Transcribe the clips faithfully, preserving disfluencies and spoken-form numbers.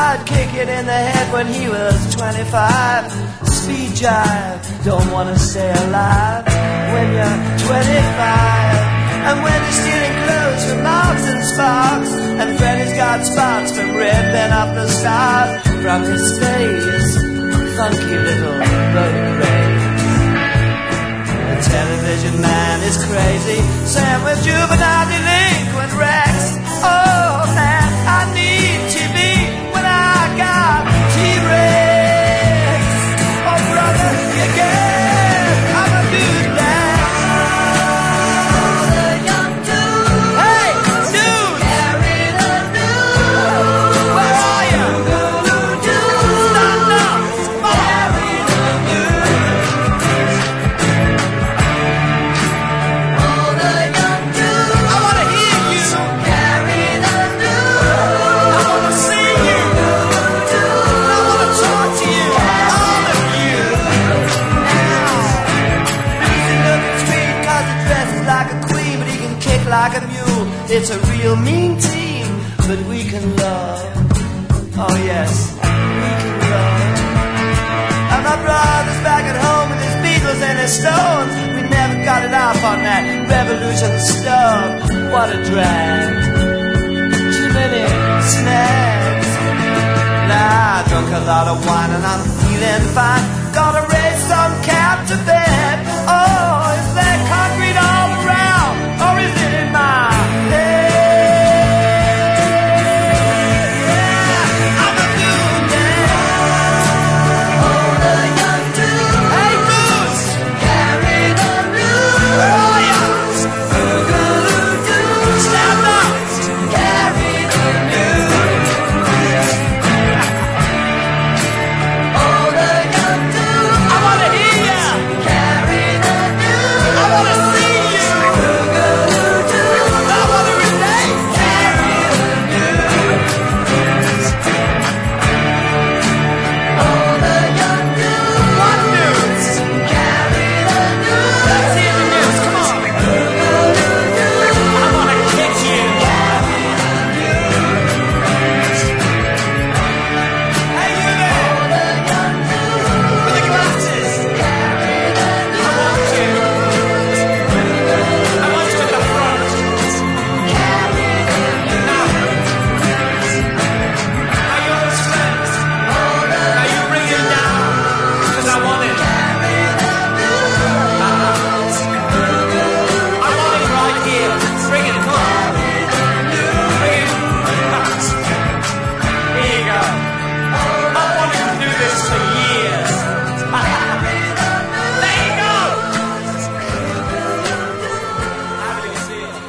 I'd kick it in the head when he was twenty-five. Speed jive, don't wanna stay alive when you're twenty-five. And when you're stealing clothes from Marks and Sparks, and Freddy's got spots from ripping up the stars from his face, funky little road rage. The television man is crazy, Sam with juvenile delinquent Rex. Oh man, I need T V when I got T-Rex. Oh brother, you get, I'm a dude now. The young dude, hey dude, carry the news. Where are you? Stand up, carry the news. Oh the young dude, I wanna hear you. Carry the news. I wanna see you. I wanna talk to you. All of you. Now, Lucy looking sweet 'cause he dresses like a queen, but he can kick like a mule. It's a real mean team, but we can love. Oh yes, we can love. And my brother's back at home with his Beatles and his Stones. We never got it off on that revolution stuff. What a drag. Too many snags. Nah, I drunk a lot of wine and I'm feeling fine. Gotta raise some cap to bed. Oh, is there concrete all around, or is it in my head? Yeah, I'm a dude now. Oh, the young dude. Hey, Bruce, carry the news. Where are you? Boogaloo-doo. Stand up, carry the news. Oh, the young dude. I wanna hear ya. Carry the news. I wanna see you. Boogaloo-doo. I wanna relate. Carry the news. Oh, the young dude. What news? Carry the news. Let's hear the news. Come on. Boogaloo-doo. I wanna kick you. Carry the news. Hey, you there. Oh, the young dude. With the glasses. Carry the news. I want you. I want you at the front. Carry the news. Now. Now you're the strength. Now you bring it down. 'Cause I want it. Carry the news. I want it right here. Bring it, come on. Bring it. Here you go. I wanted to do this for years. There you go. How do you see it?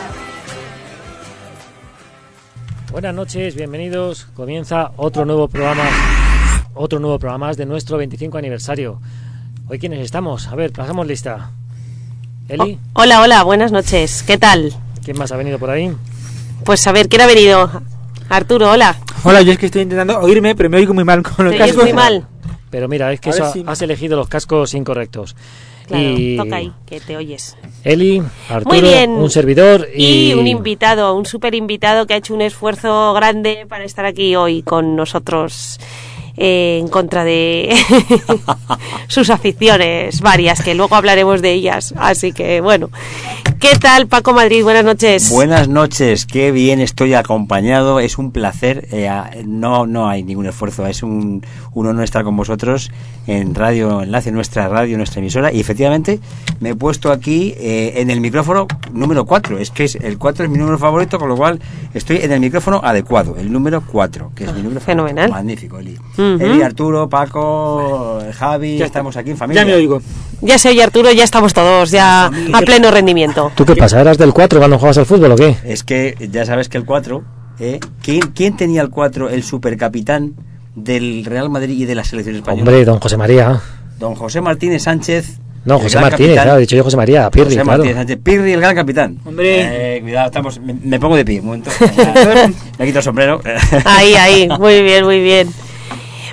Buenas noches, bienvenidos. Comienza otro nuevo programa, otro nuevo programa más de nuestro veinticinco aniversario. Hoy, ¿quiénes estamos? A ver, pasamos lista. Eli, Oh, hola, hola, buenas noches. ¿Qué tal? ¿quién más ha venido por ahí? Pues a ver, ¿quién ha venido? Arturo, hola. Hola, yo es que estoy intentando oírme, pero me oigo muy mal con los ¿Te oyes cascos. muy mal? Pero mira, es que A ver eso, si- has elegido los cascos incorrectos. Claro, y toca ahí, que te oyes. Eli, Arturo, Muy bien. un servidor y, Y un invitado, un súper invitado que ha hecho un esfuerzo grande para estar aquí hoy con nosotros eh, en contra de sus aficiones varias, que luego hablaremos de ellas. Así que, bueno. ¿Qué tal, Paco Madrid? Buenas noches. Buenas noches, qué bien estoy acompañado, es un placer, eh, no no hay ningún esfuerzo, es un, un honor estar con vosotros en Radio Enlace, nuestra radio, nuestra emisora, y efectivamente me he puesto aquí eh, en el micrófono número cuatro, es que es, el cuatro es mi número favorito, con lo cual estoy en el micrófono adecuado, el número cuatro, que es mi número Fenomenal. favorito. Magnífico, Eli. Ujú. Eli, Arturo, Paco, Javi, Ya estamos aquí en familia. Ya me oigo. Ya se oye, Arturo, ya estamos todos ya a pleno rendimiento. ¿Tú qué pasa? ¿Eras del cuatro cuando jugabas al fútbol o qué? Es que ya sabes que el cuatro, ¿eh? ¿Quién, ¿quién tenía el cuatro, el supercapitán del Real Madrid y de la selección española? Hombre, don José María. Don José Martínez Sánchez. No, el José gran Martínez, capitán. claro, he dicho yo José María, Pirri, José claro. Martínez Sánchez, Pirri, el gran capitán. Hombre. Eh, cuidado, estamos, me, me pongo de pie, un momento. Me quito el sombrero. Ahí, ahí, muy bien, muy bien.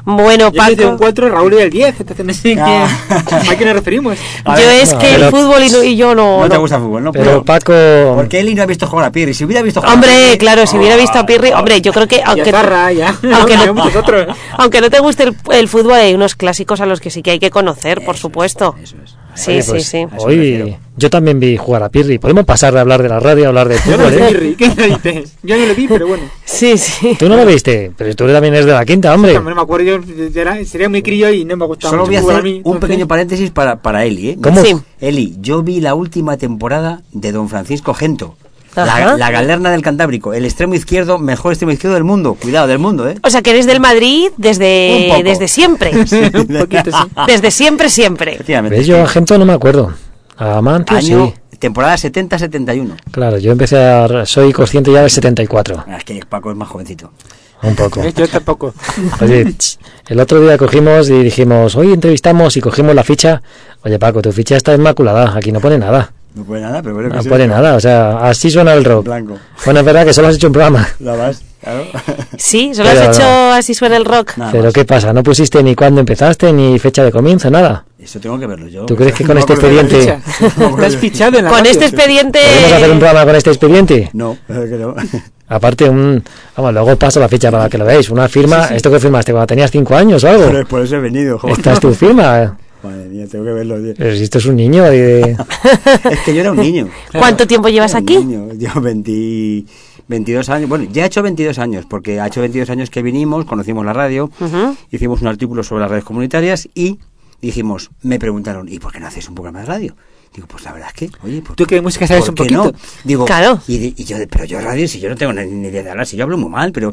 Bueno, Yo soy de un Paco, cuatro, Raúl y el diez, entonces no sé Ah. qué, a qué nos referimos. A yo ver, es no, que pero- el fútbol y, no- y yo no... No te no. gusta el fútbol, ¿no? Pero Paco... Porque Eli no ha visto jugar a Pirri. Si hubiera visto jugar a Hombre, Pirri- claro, si hubiera visto a Pirri... Hombre, yo creo que... Ya Aunque, Zarra, ya. aunque, Ya no, muchos otros. aunque no te guste el, el fútbol, hay unos clásicos a los que sí que hay que conocer, por Eso es, supuesto. Eso es. Sí, Oye, sí, pues, sí. A eso me Hoy refiero. yo también vi jugar a Pirri. Podemos pasar de hablar de la radio a hablar de Yo no fútbol, sé, ¿eh? Pirri, ¿qué me dices? Yo no lo vi, pero bueno. Sí, sí. Tú no lo viste, pero tú también eres de la quinta, hombre. No me acuerdo, yo yo era- sería muy crío y no me gustaba Solo mucho voy a fútbol hacer mí, un entonces- pequeño paréntesis para, para Eli, ¿eh? ¿Cómo? Sí. Eli, yo vi la última temporada de Don Francisco Gento. Ajá. La, la galerna del Cantábrico, el extremo izquierdo, mejor extremo izquierdo del mundo. Cuidado, del mundo, ¿eh? O sea, que eres del Madrid Un desde, poco. desde siempre. Un poquito, sí. Desde siempre, siempre. Efectivamente. ¿Ves? Yo a Gento no me acuerdo. A Mancio Año, sí. temporada setenta setenta y uno. Claro, yo empecé a... Soy consciente ya del setenta y cuatro. Ah, es que Paco es más jovencito. Un poco. ¿Ves? Yo tampoco. Oye, ch, el otro día cogimos y dijimos, hoy entrevistamos y cogimos la ficha. Oye, Paco, tu ficha está inmaculada. Aquí no pone nada. No puede nada, pero bueno. que No sí. pone nada. O sea, así suena el rock. Blanco. Bueno, es verdad que solo has hecho un programa. La vas, claro. Sí, solo Pero has hecho no. así suena el rock. Nada Pero más. ¿qué pasa? ¿No pusiste ni cuándo empezaste, ni fecha de comienzo, nada? Eso tengo que verlo yo. ¿Tú crees que con No este me acuerdo de la expediente- ficha. Te has fichado en la Con radio. este expediente... ¿Podemos hacer un programa con este expediente? No, es que no. Aparte, un... Vamos, luego paso la ficha para que lo veáis. Una firma... ¿Esto que firmaste cuando tenías cinco años o algo? Por, por eso he venido, joder. Esta es tu firma. Madre mía, tengo que verlo. Tío. Pero si esto es un niño y de... Es que yo era un niño. ¿Cuánto tiempo llevas Era un aquí? niño. Yo veinte, veintidós años. Bueno, ya he hecho veintidós años, porque ha hecho veintidós años que vinimos, conocimos la radio, Ujú. hicimos un artículo sobre las redes comunitarias y dijimos, me preguntaron, ¿y por qué no hacéis un programa de radio? Digo, pues la verdad es que, oye, ¿por, Tú que de música sabes ¿por un qué poquito. no? Digo, Claro. y, de- y yo, pero yo radio, si yo no tengo ni, ni idea de hablar, si yo hablo muy mal, pero...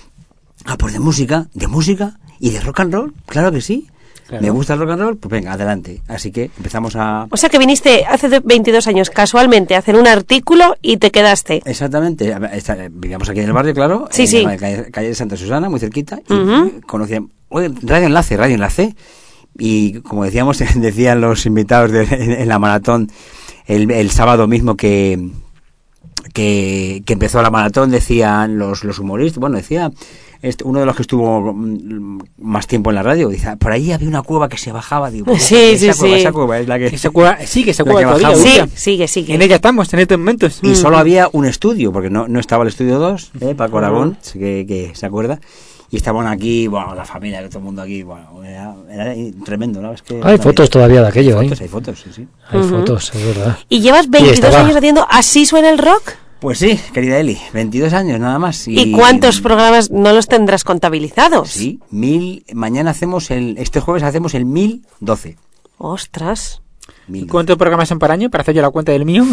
Ah, pues de música, de música y de rock and roll, claro que sí. Claro. Me gusta el rock and roll, pues venga, adelante. Así que empezamos a... O sea que viniste hace de- veintidós años casualmente a hacer un artículo y te quedaste. Exactamente, a ver, está- vivíamos aquí en el barrio, claro, Sí, en sí. la calle, calle de Santa Susana, muy cerquita, y Ujú. conocía, oye, Radio Enlace, Radio Enlace, y como decíamos, decían los invitados de- en, en la maratón, el, el sábado mismo que, que, que empezó la maratón, decían los, los humoristas, bueno, decía este, uno de los que estuvo mm, más tiempo en la radio, dice, por ahí había una cueva que se bajaba, digo, pues, Sí, esa sí, cueva, sí. esa cueva es la que... Esa cueva, sí, que esa La cueva que todavía. bajamos. Sí, ahorita. sigue, sigue. En ella estamos en estos momentos. Y solo había un estudio, porque no, no estaba el estudio dos, ¿eh? Paco Aragón, sí que, que se acuerda. Y estaban aquí, bueno, la familia, todo el mundo aquí, bueno, era, era tremendo, ¿no? Es que Hay fotos todavía de aquello, hay ¿eh? fotos, hay fotos, sí, sí. Hay Ujú. fotos, es verdad. ¿Y llevas veintidós estaba- años haciendo así suena el rock? Pues sí, querida Eli, veintidós años nada más. ¿Y cuántos programas no los tendrás contabilizados? Sí, mil, mañana hacemos el, este jueves hacemos el mil doce. Ostras. mil doce. ¿Cuántos programas son para año? Para hacer yo la cuenta del mío.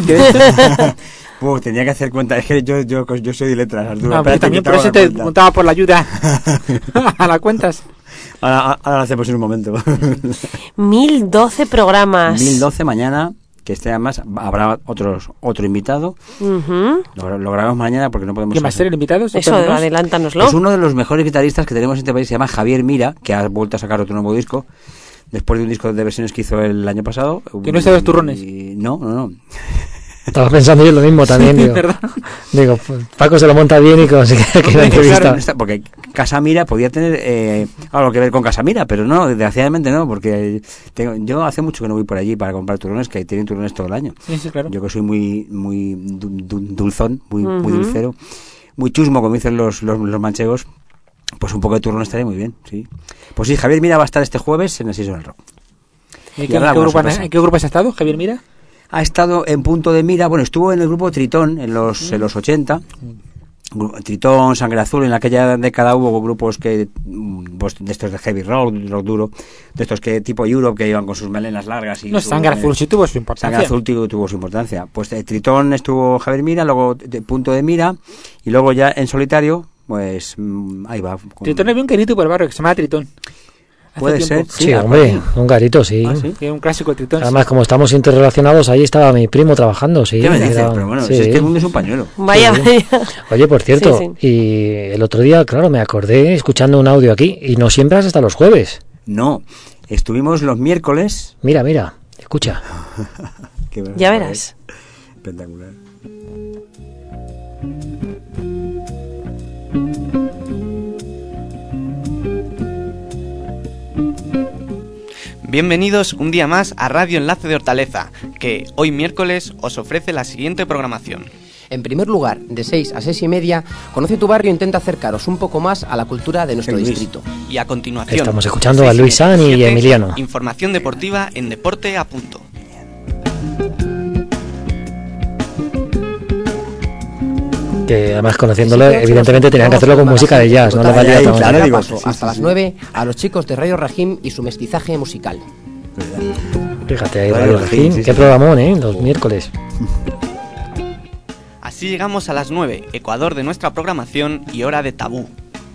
Uf, tenía que hacer cuenta, es que yo, yo, yo soy de letras, Arturo. No, espérate, pero también que por hago eso la te cuenta. preguntaba por la ayuda a las cuentas. Ahora, ahora lo hacemos en un momento. Mil doce programas. mil doce mañana, que este además habrá otros otro invitado. Ujú. Lo, lo grabamos mañana porque no podemos... ¿Quién va a ser el invitado? Eso, Sorpréndenos. adelántanoslo. Es uno de los mejores guitarristas que tenemos en este país, se llama Javier Mira, que ha vuelto a sacar otro nuevo disco, después de un disco de versiones que hizo el año pasado. ¿Que no es de los turrones? Y- No, no, no. Estaba pensando yo lo mismo también, digo. ¿Verdad? Digo, pues, Paco se lo monta bien y consigue que la Hombre, entrevista. claro, no está- porque Casamira podía tener eh, algo que ver con Casamira, pero no, desgraciadamente no, porque tengo, yo hace mucho que no voy por allí para comprar turrones, que tienen turrones todo el año. Sí, sí, claro. Yo que soy muy muy du- du- dulzón, muy, muy Ujú. dulcero, muy chusmo, como dicen los, los, los manchegos, pues un poco de turrón estaría muy bien, sí. Pues sí, Javier Mira va a estar este jueves en el Season Rock. ¿En Y qué, habrá en qué alguna grupo, sorpresa. ¿En qué grupo has estado, Javier Mira? Ha estado en punto de mira, bueno, estuvo en el grupo Tritón en los, en los ochenta. Gru- Tritón, Sangre Azul, en aquella década hubo grupos que, mm, pues, de estos de heavy rock, rock duro, de estos que tipo Europe, que iban con sus melenas largas. Y No, su- Sangre eh, Azul sí tuvo su importancia. Sangre Azul tuvo, tuvo su importancia. Pues de Tritón estuvo Javier Mira, luego de punto de mira, y luego ya en solitario, pues mm, ahí va. con- Tritón había un querido por el barrio que se llama Tritón. Hace Puede tiempo. ser, Sí, Sí, hombre, un garito, sí. Ah, ¿sí? Que un clásico de Tritón. Además, como estamos interrelacionados, ahí estaba mi primo trabajando, sí. ¿Qué me dices? era- Pero bueno, sí. si es que el mundo es un pañuelo. Vaya, Sí. vaya. Oye, por cierto, Sí, y el otro día, claro, me acordé escuchando un audio aquí, y no siempre es hasta los jueves. No, estuvimos los miércoles. Mira, mira, escucha. Qué bueno, Ya joder. verás. Espectacular. Bienvenidos un día más a Radio Enlace de Hortaleza, que hoy miércoles os ofrece la siguiente programación. En primer lugar, de seis a seis y media, Conoce tu Barrio intenta acercaros un poco más a la cultura de nuestro distrito. Y a continuación, estamos escuchando a Luis San y siete, Emiliano. Información deportiva en Deporte a Punto. Que además, conociéndolo, evidentemente tenían que hacerlo con música de jazz, no le valía Ahí, tan- claro, digo, paso, sí, sí, hasta sí, las sí. nueve a los chicos de Radio Rajim y su mestizaje musical. Fíjate ahí, Radio Radio Regín, Regín, sí, qué sí. programón, ¿eh? Los miércoles. Así llegamos a las nueve, Ecuador de nuestra programación y hora de tabú.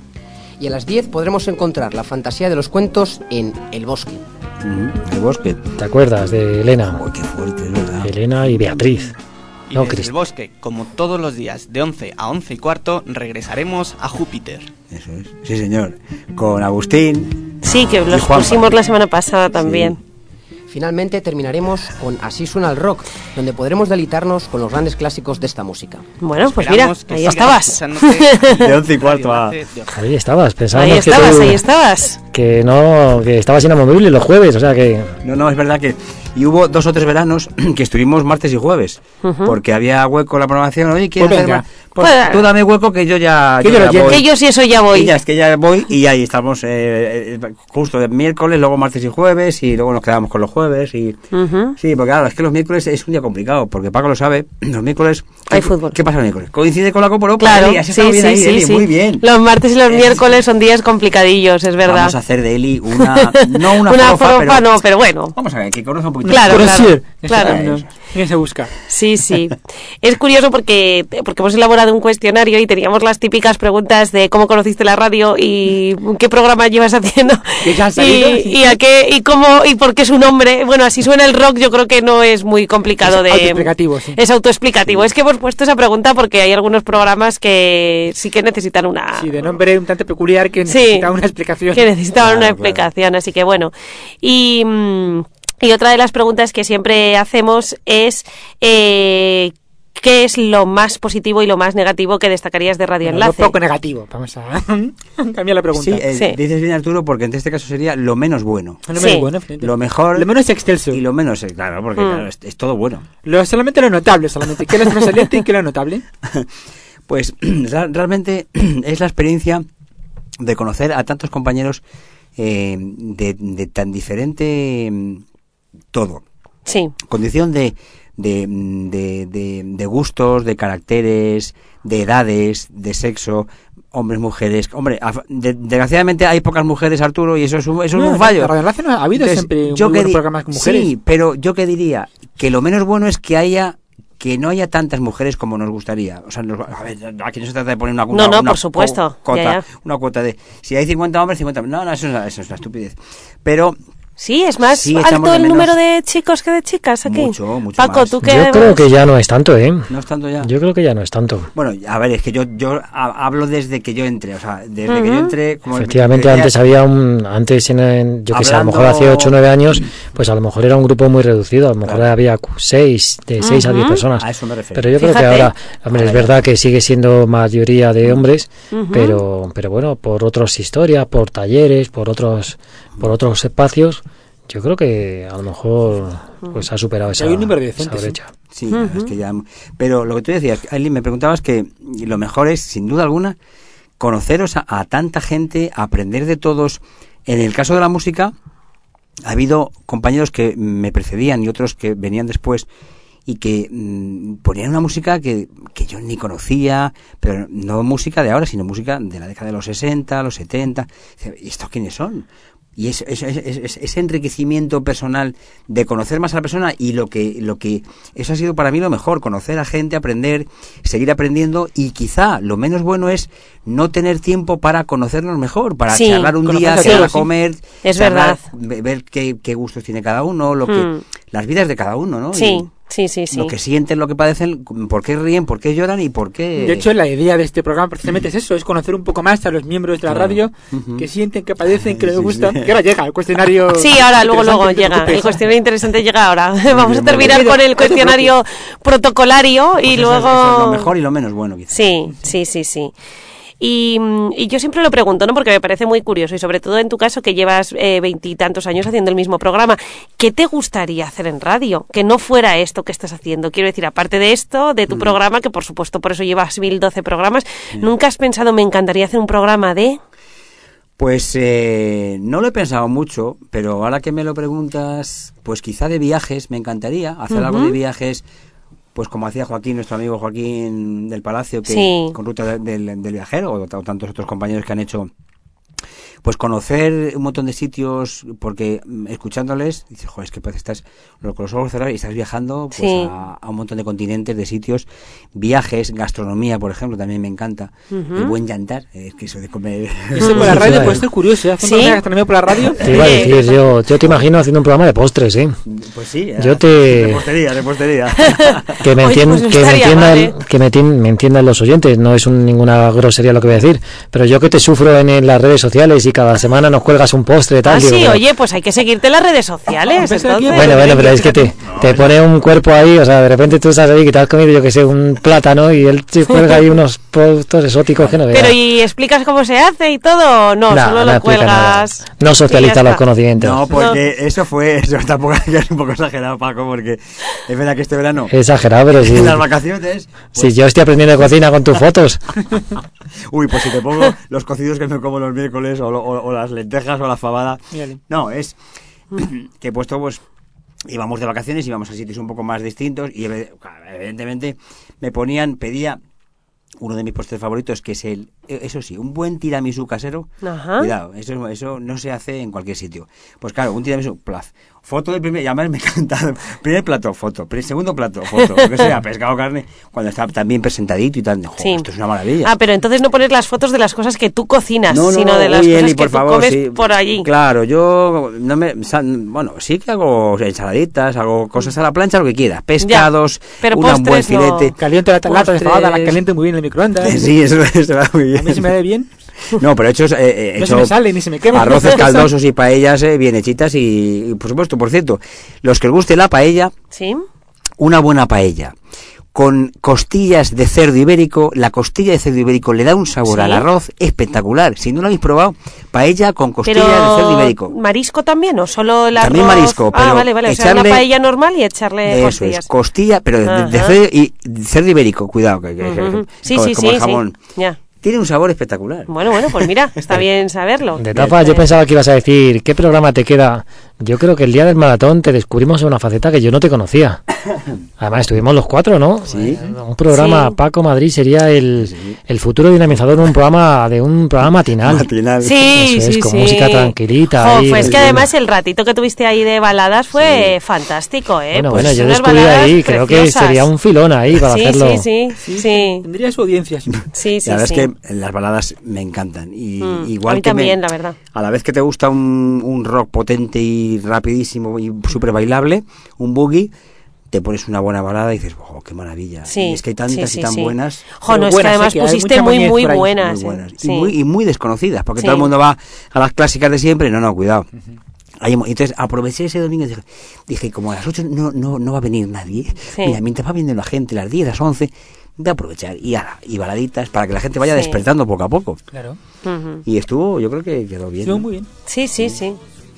Y a las diez podremos encontrar la fantasía de los cuentos en El Bosque. Ujú, El bosque. ¿Te acuerdas de Elena? Uy, qué fuerte, es verdad. Elena y Beatriz. Y No, desde Cris. el bosque, como todos los días, de once a once y cuarto, regresaremos a Júpiter. Eso es. Sí, señor. Con Agustín. Sí, que los Juanpa. pusimos la semana pasada también. Finalmente terminaremos con Así suena el rock, donde podremos deleitarnos con los grandes clásicos de esta música. Bueno, pues mira, Esperamos que ahí sigas estabas. escuchándote De once y cuarto a- Radio Enlace de Ahí estabas, pensábamos Ahí que estabas, tú- ahí estabas. que no, que estabas inamovible los jueves, o sea que... No, no, es verdad que... Y hubo dos o tres veranos que estuvimos martes y jueves, porque había hueco en la programación. Oye, ¿quieres Pues hacer venga. más? Pues Pues- tú dame hueco que yo ya, Que yo lo ya llevo. voy. Que yo sí eso ya Y voy. ya, es que ya voy y ahí estamos eh, eh, justo de miércoles, luego martes y jueves y luego nos quedamos con los jueves y... Ujú. Sí, porque claro, es que los miércoles es un día complicado, porque Paco lo sabe, los miércoles... Hay ¿qué- fútbol. ¿Qué pasa el miércoles? Coincide con la Copa Europa. Claro, Eli, has sí, estado bien sí, ahí, sí, Eli, sí. muy bien. Los martes y los Eh, miércoles son días complicadillos, es verdad. Vamos a hacer de Eli una... No una, Una forofa, forofa pero... no, pero bueno. Vamos a ver, que conozca un poquito. Claro, Pero claro, sí, claro. eso, ¿quién se busca? Sí, sí. Es curioso porque, porque hemos elaborado un cuestionario y teníamos las típicas preguntas de cómo conociste la radio y qué programa llevas haciendo Que ya han salido, y, sí. y a qué y cómo y por qué su nombre. Bueno, así suena el rock, yo creo que no es muy complicado Es de autoexplicativo, sí. Es autoexplicativo. Es que hemos puesto esa pregunta porque hay algunos programas que sí que necesitan una Sí, de nombre un tanto peculiar que Sí, necesita una explicación. que necesitaban Claro, una claro. explicación, así que bueno. Y, mm, y otra de las preguntas que siempre hacemos es eh, ¿qué es lo más positivo y lo más negativo que destacarías de Radio Bueno, lo Enlace? poco negativo. Vamos a cambiar la pregunta. Sí, eh, Sí. dices bien, Arturo, porque en este caso sería lo menos bueno. Lo menos sí. bueno, evidente. Lo mejor Lo menos excelso. y lo menos, eh, claro, porque Mm. claro, es, es todo bueno. Lo, solamente lo notable, solamente. ¿Qué es lo sobresaliente y qué es lo notable? Pues ra- realmente es la experiencia de conocer a tantos compañeros eh, de, de tan diferente mm, todo. Sí, Condición de, de, mm, de, de- de gustos, de caracteres, de edades, de sexo, hombres, mujeres. Hombre, af- de- desgraciadamente hay pocas mujeres, Arturo, y eso es un, eso es No, un en fallo. Radio Enlace no ha habido Entonces, siempre yo muy que buenos di- programas con mujeres. Sí, pero yo que diría que lo menos bueno es que haya que no haya tantas mujeres como nos gustaría. O sea, nos- a ver, aquí no se trata de poner una, No, una, no, una por supuesto, co- Cuota, ya, ya. una cuota de si hay cincuenta hombres, cincuenta. No, no, eso es una, eso es una estupidez. Pero sí, es más Sí, echamos alto de el menos- número de chicos que de chicas aquí. Mucho, mucho Paco, más. tú qué Yo creo que ya no es tanto, ¿eh? no es tanto ya. Yo creo que ya no es tanto. Bueno, a ver, es que yo yo ha- hablo desde que yo entré, o sea, desde que yo Ujú. entré, como Efectivamente, decías, antes había un... Antes, en, en- yo que sé, a lo mejor Hablando- hace ocho o nueve años, pues a lo mejor era un grupo muy reducido. A lo mejor Claro. había seis, de seis a diez Ujú. personas. a eso me refiero. Pero yo creo Fíjate. que ahora, hombre, es Ahora ya. verdad que sigue siendo mayoría de hombres, Ujú. pero pero bueno, por otras historias, por talleres, por otros por otros espacios, yo creo que a lo mejor pues ha superado esa, Hay un número de esa decentes, sí. brecha. Sí, la verdad es que ya. Pero lo que tú decías, Aileen, me preguntabas que lo mejor es, sin duda alguna, conoceros a, a tanta gente, aprender de todos. En el caso de la música, ha habido compañeros que me precedían y otros que venían después y que mm, ponían una música que, que yo ni conocía, pero no música de ahora, sino música de la década de los sesenta, los setenta. ¿Y estos quiénes son? Y es, es- es- es- ese enriquecimiento personal de conocer más a la persona y lo que, lo que eso ha sido para mí lo mejor, conocer a gente, aprender, seguir aprendiendo, y quizá lo menos bueno es no tener tiempo para conocernos mejor, para Sí, charlar un día, conocerse a quedar a todos, sí. comer, Es charlar, verdad. ve- ver qué, qué gustos tiene cada uno, lo que, Hmm. las vidas de cada uno, ¿no? Sí, Y sí, sí, sí. lo que sienten, lo que padecen, por qué ríen, por qué lloran y por qué... De hecho, la idea de este programa precisamente es eso, es conocer un poco más a los miembros de la Claro. radio, Ujú. que sienten, que padecen, que Sí, les sí. gustan. Que ahora llega el cuestionario. Sí, ahora luego interesante, luego no te llega. preocupes. El cuestionario interesante llega ahora. Vamos bien, a muy terminar bien. con el No te cuestionario protocolario Pues y eso es- luego eso es lo mejor y lo menos bueno, quizá. Sí, sí, sí, sí. Y, y yo siempre lo pregunto, ¿no? Porque me parece muy curioso, y sobre todo en tu caso que llevas veintitantos años haciendo el mismo programa. ¿Qué te gustaría hacer en radio? Que no fuera esto que estás haciendo. Quiero decir, aparte de esto, de tu mm. programa, que por supuesto por eso llevas mil doce programas, mm. ¿nunca has pensado, me encantaría hacer un programa de...? Pues eh, no lo he pensado mucho, pero ahora que me lo preguntas, pues quizá de viajes, me encantaría hacer uh-huh. algo de viajes, pues como hacía Joaquín, nuestro amigo Joaquín del Palacio, que sí. con Ruta del, del, del Viajero, o, o tantos otros compañeros que han hecho, pues conocer un montón de sitios, porque escuchándoles, dices, joder, es que pues estás con los ojos cerrados y estás viajando pues sí. a, a un montón de continentes, de sitios, viajes, gastronomía, por ejemplo, también me encanta, uh-huh. el buen yantar, es que eso de comer... Eso por la radio puede ser curioso, ¿eh? Hacer ¿Sí? un programa de gastronomía por la radio. Te iba a decir, yo, yo te imagino haciendo un programa de postres, ¿eh? Pues sí, yo te... de postería, de postería. Que me, Oye, entien... pues no que me entiendan, mal, ¿eh? que me, tien... me entiendan los oyentes, no es un, ninguna grosería lo que voy a decir, pero yo que te sufro en, en las redes sociales y cada semana nos cuelgas un postre tal. Ah, digo, sí, pero... oye, pues hay que seguirte en las redes sociales, entonces. Bueno, bueno, pero es que te, te pone un cuerpo ahí, o sea, de repente tú estás ahí que te has comido, yo que sé, un plátano y él te cuelga ahí unos postos exóticos que no veas. Pero ¿y explicas cómo se hace y todo? No, nah, solo no lo cuelgas. Nada. No socializa los conocimientos. No, porque no. eso fue, eso tampoco es un poco exagerado, Paco, porque es verdad que este verano... Exagerado, pero sí. En las vacaciones... Si pues... yo estoy aprendiendo de cocina con tus fotos. Uy, pues si te pongo los cocidos que me como los miércoles, o, o, o las lentejas, o la fabada... No, es que he puesto, pues, íbamos de vacaciones, íbamos a sitios un poco más distintos y evidentemente me ponían, pedía uno de mis postres favoritos, que es el, eso sí, un buen tiramisú casero. Ajá. Cuidado, eso, eso no se hace en cualquier sitio. Pues claro, un tiramisú, plaf. Foto del primer, ya me encanta. Primer plato, foto. Segundo plato, foto. Lo que sea, pescado, carne. Cuando está tan bien presentadito y tan. Joder, sí. Esto es una maravilla. Ah, pero entonces no pones las fotos de las cosas que tú cocinas, no, no, sino de las uy, cosas Eli, que por tú favor, comes sí. por allí. Claro, yo no me. Bueno, sí que hago ensaladitas, hago cosas a la plancha, lo que quieras. Pescados, pero un buen filete. No. Caliento la lata de fabada, la caliento muy bien en el microondas. Sí, eso, eso va muy bien. A mí se me ve bien. No, pero hechos, eh, no hecho se me sale ni se me quema. Arroces caldosos y paellas eh, bien hechitas y, y, por supuesto, por cierto, los que os guste la paella, ¿sí? Una buena paella con costillas de cerdo ibérico, la costilla de cerdo ibérico le da un sabor ¿sí? al arroz espectacular. Si no lo habéis probado, paella con costilla pero, de cerdo ibérico. ¿Marisco también o solo el arroz? También marisco, pero ah, vale, vale, echarle, o sea, una paella normal y echarle eso costillas. Es, costilla, pero de, de cerdo, y, cerdo ibérico, cuidado, que, que, uh-huh. que, sí, como, sí, como sí, el jamón. Sí. Ya. Tiene un sabor espectacular. Bueno, bueno, pues mira, está bien saberlo. De tapa, yo pensaba que ibas a decir, ¿qué programa te queda? Yo creo que el día del maratón te descubrimos una faceta que yo no te conocía. Además, estuvimos los cuatro, ¿no? Sí. Un programa, sí. Paco Madrid sería el, sí. el futuro dinamizador de un programa de un programa matinal. matinal. Sí, Eso es, sí, con sí. música tranquilita. Jo, ahí, pues el, que además el ratito que tuviste ahí de baladas fue sí. fantástico, ¿eh? Bueno, pues bueno, yo descubrí ahí, creo preciosas. que sería un filón ahí para sí, hacerlo. Sí, sí, sí, sí. Tendría su audiencia. Sí, sí, sí. La verdad sí. es que las baladas me encantan. Y mm, igual a mí que también, me, la verdad. A la vez que te gusta un, un rock potente y rapidísimo y súper bailable, un boogie, te pones una buena balada y dices, oh, qué maravilla. Sí, y es que hay tantas sí, sí, y tan sí. buenas. Jo, no, es buenas, que además sí, que pusiste muy, muy buenas. Muy buenas. Eh. Y, sí. muy, y muy desconocidas, porque sí. todo el mundo va a las clásicas de siempre. No, no, cuidado. Uh-huh. Ahí, entonces aproveché ese domingo y dije, dije como a las ocho no, no, no va a venir nadie. Sí. Mira, mientras va viendo la gente, las diez, las once, de aprovechar y, a, y baladitas para que la gente vaya sí. despertando poco a poco. Claro. Uh-huh. Y estuvo, yo creo que quedó bien. Estuvo ¿no? muy bien. Sí, sí, sí.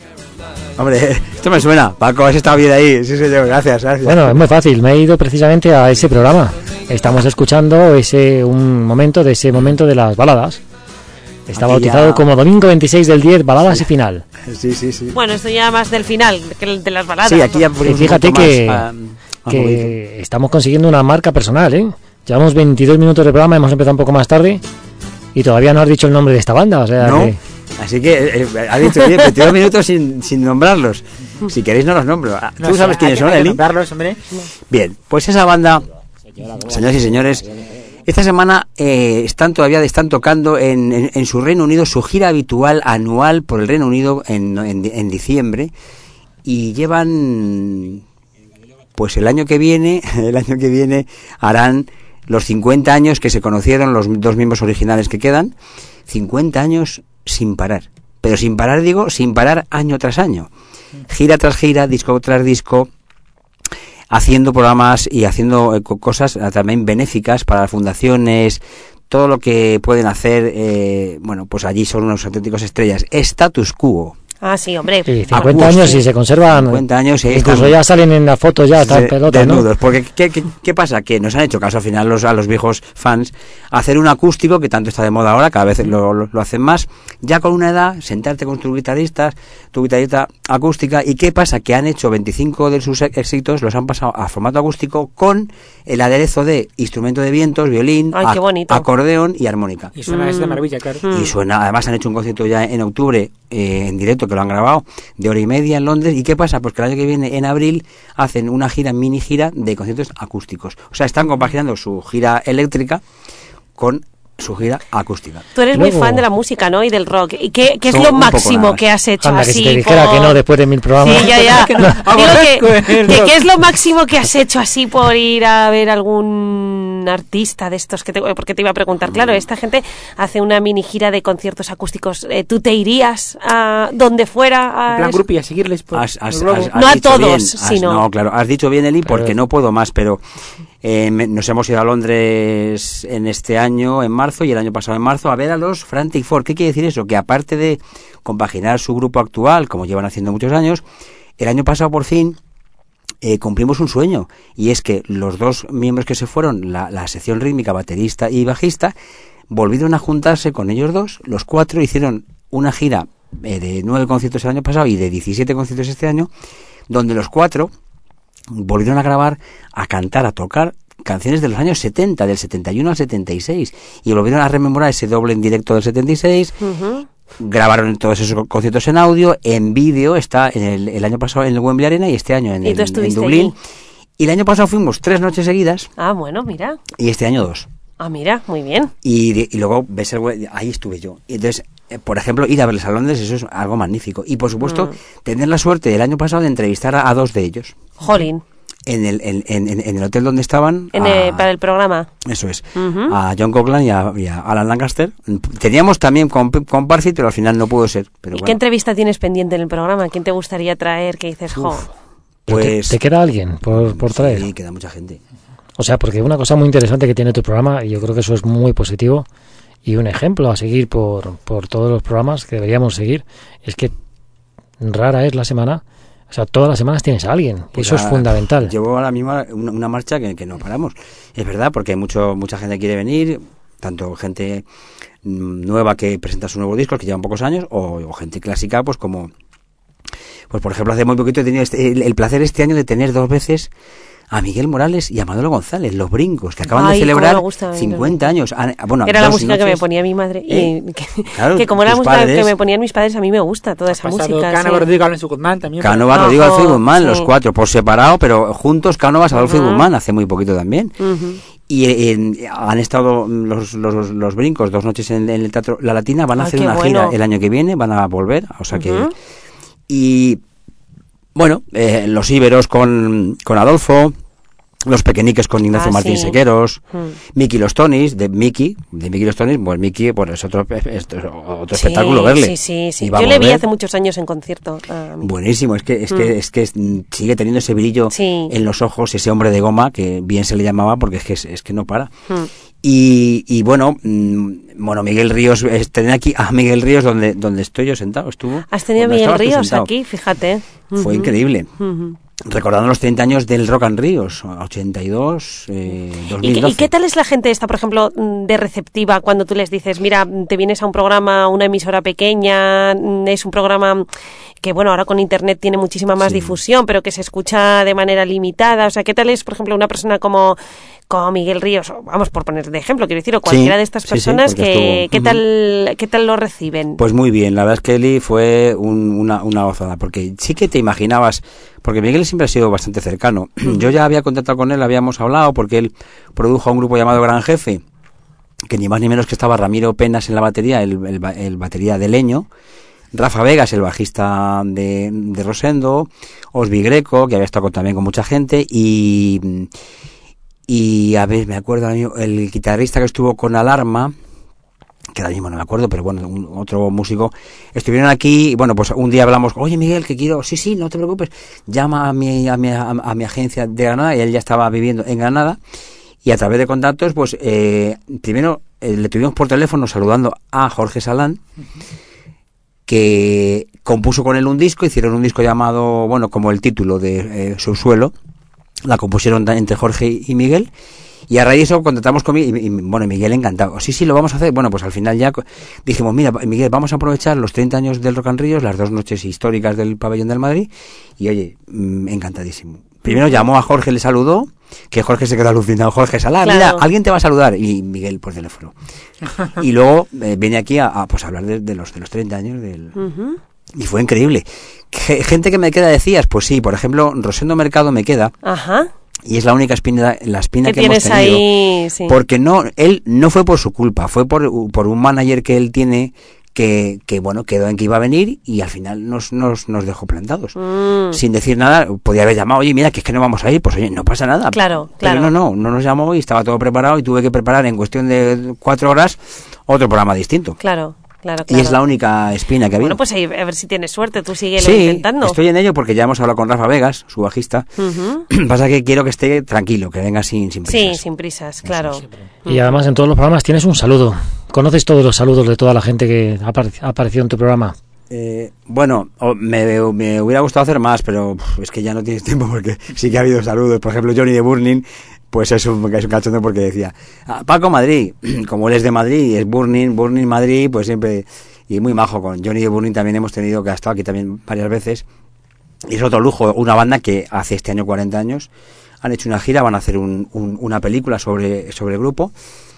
Hombre, esto me suena. Paco, has estado bien ahí. Sí, señor. Gracias, gracias. Bueno, es muy fácil. Me he ido precisamente a ese programa. Estamos escuchando ese un momento de ese momento de las baladas. Está Aquí bautizado ya... como Domingo veintiséis del diez, baladas sí. y final. Sí, sí, sí. Bueno, esto ya más del final que el de las baladas. Sí, aquí ya y fíjate que, más, uh, que estamos consiguiendo una marca personal, ¿eh? Llevamos veintidós minutos de programa, hemos empezado un poco más tarde y todavía no has dicho el nombre de esta banda, o sea no. que... Así que eh, ha dicho bien, veintidós minutos sin, sin nombrarlos. Si queréis no los nombro. ¿Tú no, sabes sí, quiénes hay, son, hay Eli? Nombrarlos, hombre. Bien, pues esa banda, señoras y señores, esta semana eh, están todavía están tocando en, en, en su Reino Unido su gira habitual anual por el Reino Unido en, en, en diciembre y llevan, pues el año que viene, el año que viene harán los cincuenta años que se conocieron los dos miembros originales que quedan, cincuenta años sin parar, pero sin parar digo, sin parar año tras año, gira tras gira, disco tras disco, haciendo programas y haciendo cosas también benéficas para fundaciones, todo lo que pueden hacer, eh, bueno, pues allí son unos auténticos estrellas. Status Quo. Ah, sí, hombre. Sí, cincuenta Acústico. años y se conservan. cincuenta años y ahí incluso están- ya salen en la foto ya, están de- pelotas, ¿no? desnudos. Porque ¿qué, qué, qué pasa? Que nos han hecho caso al final los, a los viejos fans hacer un acústico que tanto está de moda ahora, cada vez lo, lo, lo hacen más, ya con una edad, sentarte con tus guitarristas, tu guitarrista acústica. ¿Y qué pasa? Que han hecho veinticinco de sus éxitos, los han pasado a formato acústico con el aderezo de instrumento de vientos, violín, Ay, qué ac- bonito. acordeón y armónica. Y suena es de maravilla, claro. Y suena, además han hecho un concierto ya en octubre, eh, en directo, que lo han grabado, de hora y media en Londres. ¿Y qué pasa? Pues que el año que viene, en abril, hacen una gira, mini gira de conciertos acústicos. O sea, están compaginando su gira eléctrica con su gira acústica. Tú eres Luego- muy fan de la música, ¿no? Y del rock. ¿Y qué, qué es Un- lo un poco máximo nada más. que has hecho Anda, que así? si te dijera por- que no después de mil programas. Sí, ya, ya. Que no, Digo aborrezco que, el que rock. ¿qué es lo máximo que has hecho así por ir a ver algún artista de estos? Que te, porque te iba a preguntar, claro, esta gente hace una mini gira de conciertos acústicos. Eh, ¿Tú te irías a donde fuera? A En plan eso? grupi, a seguirles por Has- has- por Globo. has- has No a dicho todos, bien, has- sino- No, claro, has dicho bien, Eli, porque Pero- no puedo más, pero eh, me- nos hemos ido a Londres en este año, en marzo, y el año pasado en marzo, a ver a los Frantic Four. ¿Qué quiere decir eso? Que aparte de compaginar su grupo actual, como llevan haciendo muchos años, el año pasado por fin eh, cumplimos un sueño, y es que los dos miembros que se fueron, la, la sección rítmica, baterista y bajista, volvieron a juntarse con ellos dos, los cuatro hicieron una gira eh, de nueve conciertos el año pasado y de diecisiete conciertos este año, donde los cuatro volvieron a grabar, a cantar, a tocar canciones de los años setenta, del setenta y uno al setenta y seis, y volvieron a rememorar ese doble en directo del setenta y seis. Ujú. Grabaron todos esos conciertos en audio, en vídeo, está en el, el año pasado en el Wembley Arena y este año en, ¿Y el- tú en estuviste Dublín. allí? Y el año pasado fuimos tres noches seguidas Ah, bueno, mira. y este año dos. Ah, mira, muy bien. Y, de- y luego ves el we- ahí estuve yo. Y entonces, eh, por ejemplo, ir a verles a Londres, eso es algo magnífico. Y por supuesto, Mm. tener la suerte el año pasado de entrevistar a, a dos de ellos Jolín. en el, en, en- en el hotel donde estaban. En, a- eh, para el programa. Eso es. Ujú. A John Coughlin y a, y a Alan Lancaster. Teníamos también con, con Parfitt, pero al final no pudo ser. Pero ¿Y qué bueno, entrevista tienes pendiente en el programa? ¿Quién te gustaría traer? Que dices, jo. Pero te- pues ¿Te, queda alguien por, por traer? sí, queda mucha gente. O sea, porque una cosa muy interesante que tiene tu programa, y yo creo que eso es muy positivo, y un ejemplo a seguir por, por todos los programas que deberíamos seguir, es que rara es la semana, o sea, todas las semanas tienes a alguien, y Pues eso es a- fundamental. Llevo ahora mismo una, una marcha que, que no paramos. Es verdad, porque mucho mucha gente quiere venir, tanto gente mm, nueva que presenta su nuevo disco, que llevan pocos años, o, o gente clásica, pues como... Pues por ejemplo, hace muy poquito he tenido este- el, el placer este año de tener dos veces a Miguel Morales y a Manolo González, los Brincos, que acaban Ay, de cómo celebrar me gusta, cincuenta años. Ah, bueno, Era la dos música que me noches. ponía mi madre. Y ¿Eh? que, Claro, que como era la tus música que padres. me ponían mis padres, a mí me gusta toda esa Pasado música. Cánova, sí. Rodrigo, Alonso Guzmán también. Cánovas, Ojo, Rodrigo, Adolfo y Guzmán, los sí. cuatro, por separado, pero juntos Cánovas, Adolfo Ujú. y Guzmán, hace muy poquito también. Ujú. Y eh, en- han estado los, los, los Brincos dos noches en, en el Teatro La Latina, van a Ay, hacer qué una bueno. gira el año que viene, van a volver, o sea que... Ujú. Y bueno, eh, los Íberos con, con Adolfo, los Pequeñiques con Ignacio Ah, Martín sí. Sequeros, Mm. Miki los Tonis, de Miki, de Miki los Tonis, pues Miki pues es otro, es otro Sí, espectáculo verle. Sí, sí, sí. Y va a Yo le vi volver. hace muchos años en concierto. a mí. Buenísimo, es que es que Mm. es que es- mm, sigue teniendo ese brillo Sí. en los ojos, ese hombre de goma que bien se le llamaba, porque es que es, es que no para. Mm. Y, y bueno, mm, bueno, Miguel Ríos, es- tener aquí a Miguel Ríos donde donde estoy yo sentado, estuvo. Has tenido a donde Miguel estabas tú Ríos sentado. aquí, fíjate. Fue Ujú. increíble. Ujú. Recordando los treinta años del Rock and Ríos, ochenta y dos, eh, ¿Y dos mil qué, doce. y qué tal es la gente esta, por ejemplo, mm, de receptiva cuando tú les dices, mira, te vienes a un programa, una emisora pequeña, mm, es un programa que, bueno, ahora con Internet tiene muchísima más Sí. difusión, pero que se escucha de manera limitada? O sea, ¿qué tal es, por ejemplo, una persona como, como Miguel Ríos, o vamos por poner de ejemplo, quiero decir, o cualquiera Sí, de estas sí, sí, personas, porque que, estuvo- ¿qué, Ujú. tal, ¿qué tal lo reciben? Pues muy bien, la verdad es que Eli fue un- una, una gozada, porque sí que te imaginabas, porque Miguel siempre ha sido bastante cercano. Yo ya había contactado con él, habíamos hablado, porque él produjo a un grupo llamado Gran Jefe, que ni más ni menos que estaba Ramiro Penas en la batería, el, el, ba- el batería de Leño, Rafa Vegas, el bajista de, de Rosendo, Osby Greco, que había estado con- también con mucha gente, y, y a ver, me acuerdo, ahora mismo, el guitarrista que estuvo con Alarma, que ahora mismo no me acuerdo, pero bueno, un- otro músico, estuvieron aquí, y bueno, pues un día hablamos, oye Miguel, que quiero, sí, sí, no te preocupes, llama a mi, a mi, a, a mi agencia de Granada, y él ya estaba viviendo en Granada, y a través de contactos, pues, eh, primero eh, le tuvimos por teléfono saludando a Jorge Salán, que compuso con él un disco, hicieron un disco llamado, bueno, como el título de eh, Subsuelo, la compusieron entre Jorge y Miguel, y a raíz de eso contactamos con Miguel, y, y bueno, Miguel encantado, sí, sí, lo vamos a hacer. Bueno, pues al final ya dijimos, mira, Miguel, vamos a aprovechar los treinta años del Rock and Ríos, las dos noches históricas del Pabellón del Madrid, y oye, mmm, encantadísimo. Primero llamó a Jorge, le saludó, que Jorge se quedó alucinado. Jorge Salá, claro. Mira, alguien te va a saludar. Y Miguel por teléfono. Y luego eh, viene aquí a, a pues, a hablar de, de, los, de los treinta años del... Uh-huh. Y fue increíble. G- gente que me queda, decías, pues sí, por ejemplo, Rosendo Mercado me queda. Ajá. Y es la única espina, la espina que hemos tenido. Ahí, sí. Porque no, él no fue por su culpa, fue por, por un manager que él tiene... Que, que bueno, quedó en que iba a venir y al final nos, nos, nos dejó plantados. Mm. Sin decir nada, podía haber llamado, oye, mira, que es que no vamos a ir, pues oye, no pasa nada. Claro, Pero claro. no, no, no nos llamó y estaba todo preparado y tuve que preparar en cuestión de cuatro horas otro programa distinto. Claro. Claro, claro. Y es la única espina que había. Bueno, pues a ver si tienes suerte, tú síguelo sí, intentando. Estoy en ello porque ya hemos hablado con Rafa Vegas, su bajista. Uh-huh. Pasa que quiero que esté tranquilo, que venga sin, sin prisas. Sí, sin prisas, claro. Eso, y además en todos los programas tienes un saludo. ¿Conoces todos los saludos de toda la gente que ha, apare- ha aparecido en tu programa? Eh, bueno, me, me hubiera gustado hacer más, pero es que ya no tienes tiempo porque sí que ha habido saludos. Por ejemplo, Johnny de Burning, pues es un, es un cachondo porque decía, ah, Paco Madrid, como él es de Madrid, es Burning, Burning Madrid, pues siempre... Y muy majo, con Johnny de Burning también hemos tenido, que ha estado aquí también varias veces. Y es otro lujo, una banda que hace este año cuarenta años, han hecho una gira, van a hacer un, un, una película sobre, sobre el grupo.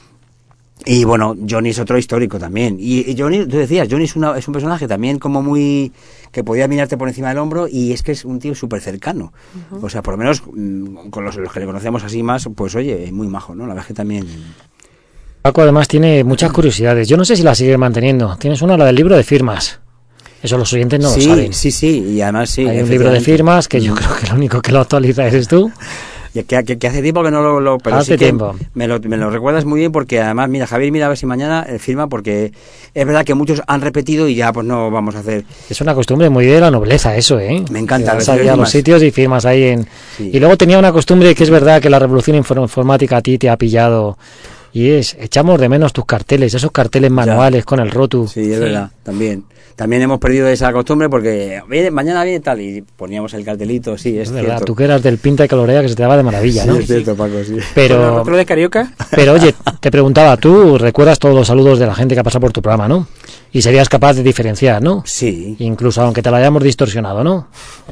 Y bueno, Johnny es otro histórico también. Y, y Johnny, tú decías, Johnny es, una, es un personaje también como muy... que podía mirarte por encima del hombro y es que es un tío súper cercano. Uh-huh. O sea, por lo menos mmm, con los, los que le conocemos así más, pues oye, muy majo, ¿no? La verdad es que también... Paco además tiene muchas curiosidades. Yo no sé si la sigue manteniendo. Tienes una, la del libro de firmas. Eso los oyentes no sí, lo saben. Sí, sí, y además sí. Hay un libro de firmas que yo creo que lo único que lo actualiza eres tú. Y que, que, que hace tiempo que no lo... lo pero hace sí tiempo. Me lo, me lo recuerdas muy bien porque además, mira, Javier, mira a ver si mañana eh, firma porque es verdad que muchos han repetido y ya pues no vamos a hacer... Es una costumbre muy de la nobleza eso, ¿eh? Me encanta. Vas ahí a los sitios y firmas ahí en... Sí. Y luego tenía una costumbre que es verdad que la revolución informática a ti te ha pillado... Y es, echamos de menos tus carteles, esos carteles manuales ya. Con el rótulo. Sí, es sí. verdad, también. También hemos perdido esa costumbre porque viene, mañana viene tal y poníamos el cartelito, sí, es, es verdad. Cierto. Tú que eras del pinta y colorea que se te daba de maravilla, sí, ¿no? Es cierto, Paco, sí. Pero, ¿Otro de Carioca? Pero oye, te preguntaba, tú recuerdas todos los saludos de la gente que ha pasado por tu programa, ¿no? Y serías capaz de diferenciar, ¿no? Sí. Incluso aunque te lo hayamos distorsionado, ¿no?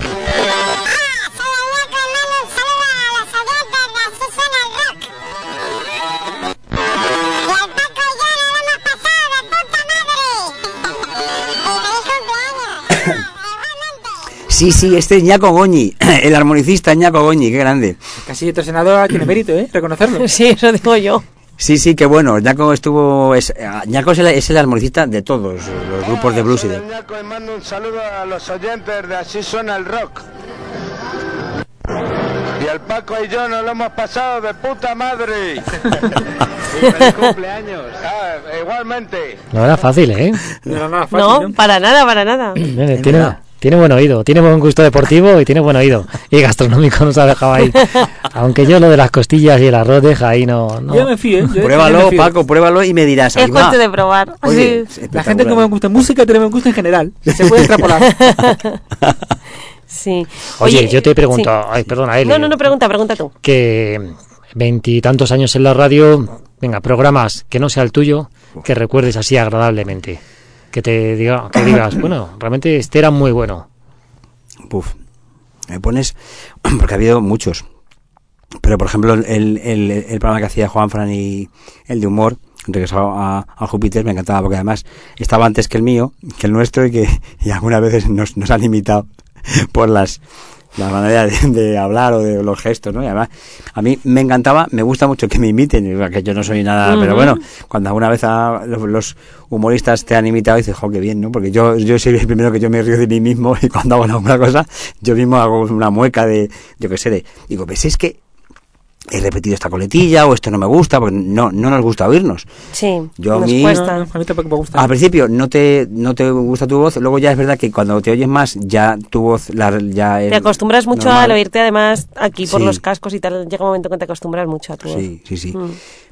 Sí, sí, este es Ñaco Goñi, el armonicista Ñaco Goñi, qué grande. Casi distorsionado tiene mérito, ¿eh? Reconocerlo. Sí, eso digo yo. Sí, sí, qué bueno. Ñaco estuvo... Es, Ñaco es el, es el armonicista de todos los grupos de blues y de... Ñaco, y mando un saludo a los oyentes de Así Suena el Rock. Y el Paco y yo nos lo hemos pasado de puta madre. Y feliz cumpleaños. Ah, igualmente. No era fácil, ¿eh? No, era nada fácil, no, ¿no? para nada, para nada. Tiene, tiene, tiene buen oído, tiene buen gusto deportivo y tiene buen oído. Y gastronómico nos ha dejado ahí. Aunque yo lo de las costillas y el arroz deja ahí no... no. Yo me fío, ¿eh? Yo Pruébalo, me fío. Paco, pruébalo y me dirás. Es cuestión de probar. Oye, sí. La gente que me gusta música tiene buen gusto en general. Se puede extrapolar. Sí. Oye, Oye, yo te pregunto, sí. ay, perdona, Eli. No, no, no, pregunta, pregunta tú. Que veintitantos años en la radio, venga, programas que no sea el tuyo, que recuerdes así agradablemente. Que te diga, que digas, bueno, realmente este era muy bueno. Puf, me pones, porque ha habido muchos. Pero, por ejemplo, el, el, el programa que hacía Juanfran y el de humor, regresado a, a Júpiter, me encantaba porque además estaba antes que el mío, que el nuestro, y que y algunas veces nos, nos han imitado por las la manera de, de hablar o de los gestos, ¿no? Y además, a mí me encantaba, me gusta mucho que me imiten, que yo no soy nada, uh-huh. Pero bueno, cuando alguna vez a los, los humoristas te han imitado, dices, jo, qué bien, ¿no? Porque yo yo soy el primero que yo me río de mí mismo y cuando hago alguna cosa, yo mismo hago una mueca de, yo qué sé, de, digo, pues es que he repetido esta coletilla o esto no me gusta, porque no no nos gusta oírnos. Sí, yo nos a mí, cuesta. No, a mí tampoco me gusta. Al principio no te no te gusta tu voz, luego ya es verdad que cuando te oyes más, ya tu voz la, ya es te acostumbras mucho normal. Al oírte además aquí por Sí. los cascos y tal, llega un momento que te acostumbras mucho a tu voz. Sí, sí, sí. Mm.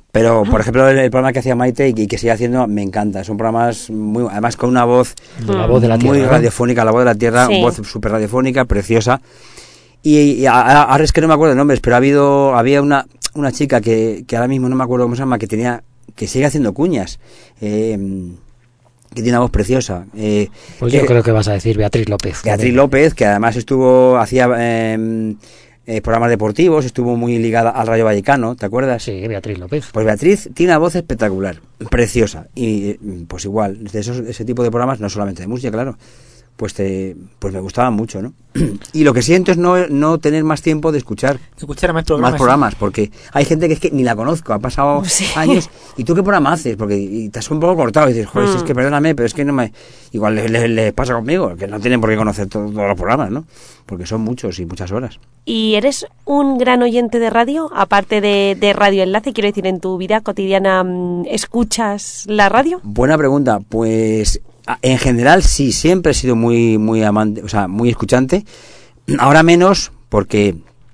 Pero, por ejemplo, el, el programa que hacía Maite y que, y que sigue haciendo, me encanta. Son programas, muy, además, con una voz, La voz de la muy tierra, ¿no? radiofónica, la voz de la tierra, Sí. voz súper radiofónica, preciosa. Y, y ahora, ahora es que no me acuerdo de nombres, pero ha habido había una, una chica que, que ahora mismo no me acuerdo cómo se llama, que tenía que sigue haciendo cuñas, eh, que tiene una voz preciosa. Eh, Pues que- yo creo que vas a decir Beatriz López. Beatriz López, que además estuvo, hacía eh, eh, programas deportivos, estuvo muy ligada al Rayo Vallecano, ¿te acuerdas? Sí, Beatriz López. Pues Beatriz tiene una voz espectacular, preciosa, y eh, pues igual, de esos, ese tipo de programas, no solamente de música, claro, pues te, pues me gustaban mucho, ¿no? Y lo que siento es no, no tener más tiempo de escuchar Escuchar más programas. más programas, porque hay gente que es que ni la conozco, ha pasado Sí. años, ¿y tú qué programa haces? Porque y te has un poco cortado y dices, joder, si es que perdóname, pero es que no me... Igual le, le- le pasa conmigo, que no tienen por qué conocer todo- todos los programas, ¿no? Porque son muchos y muchas horas. ¿Y eres un gran oyente de radio? Aparte de, de Radio Enlace, quiero decir, ¿en tu vida cotidiana mm, escuchas la radio? Buena pregunta, pues a- en general sí, siempre he sido muy muy amante, o sea, muy escuchante. Ahora menos porque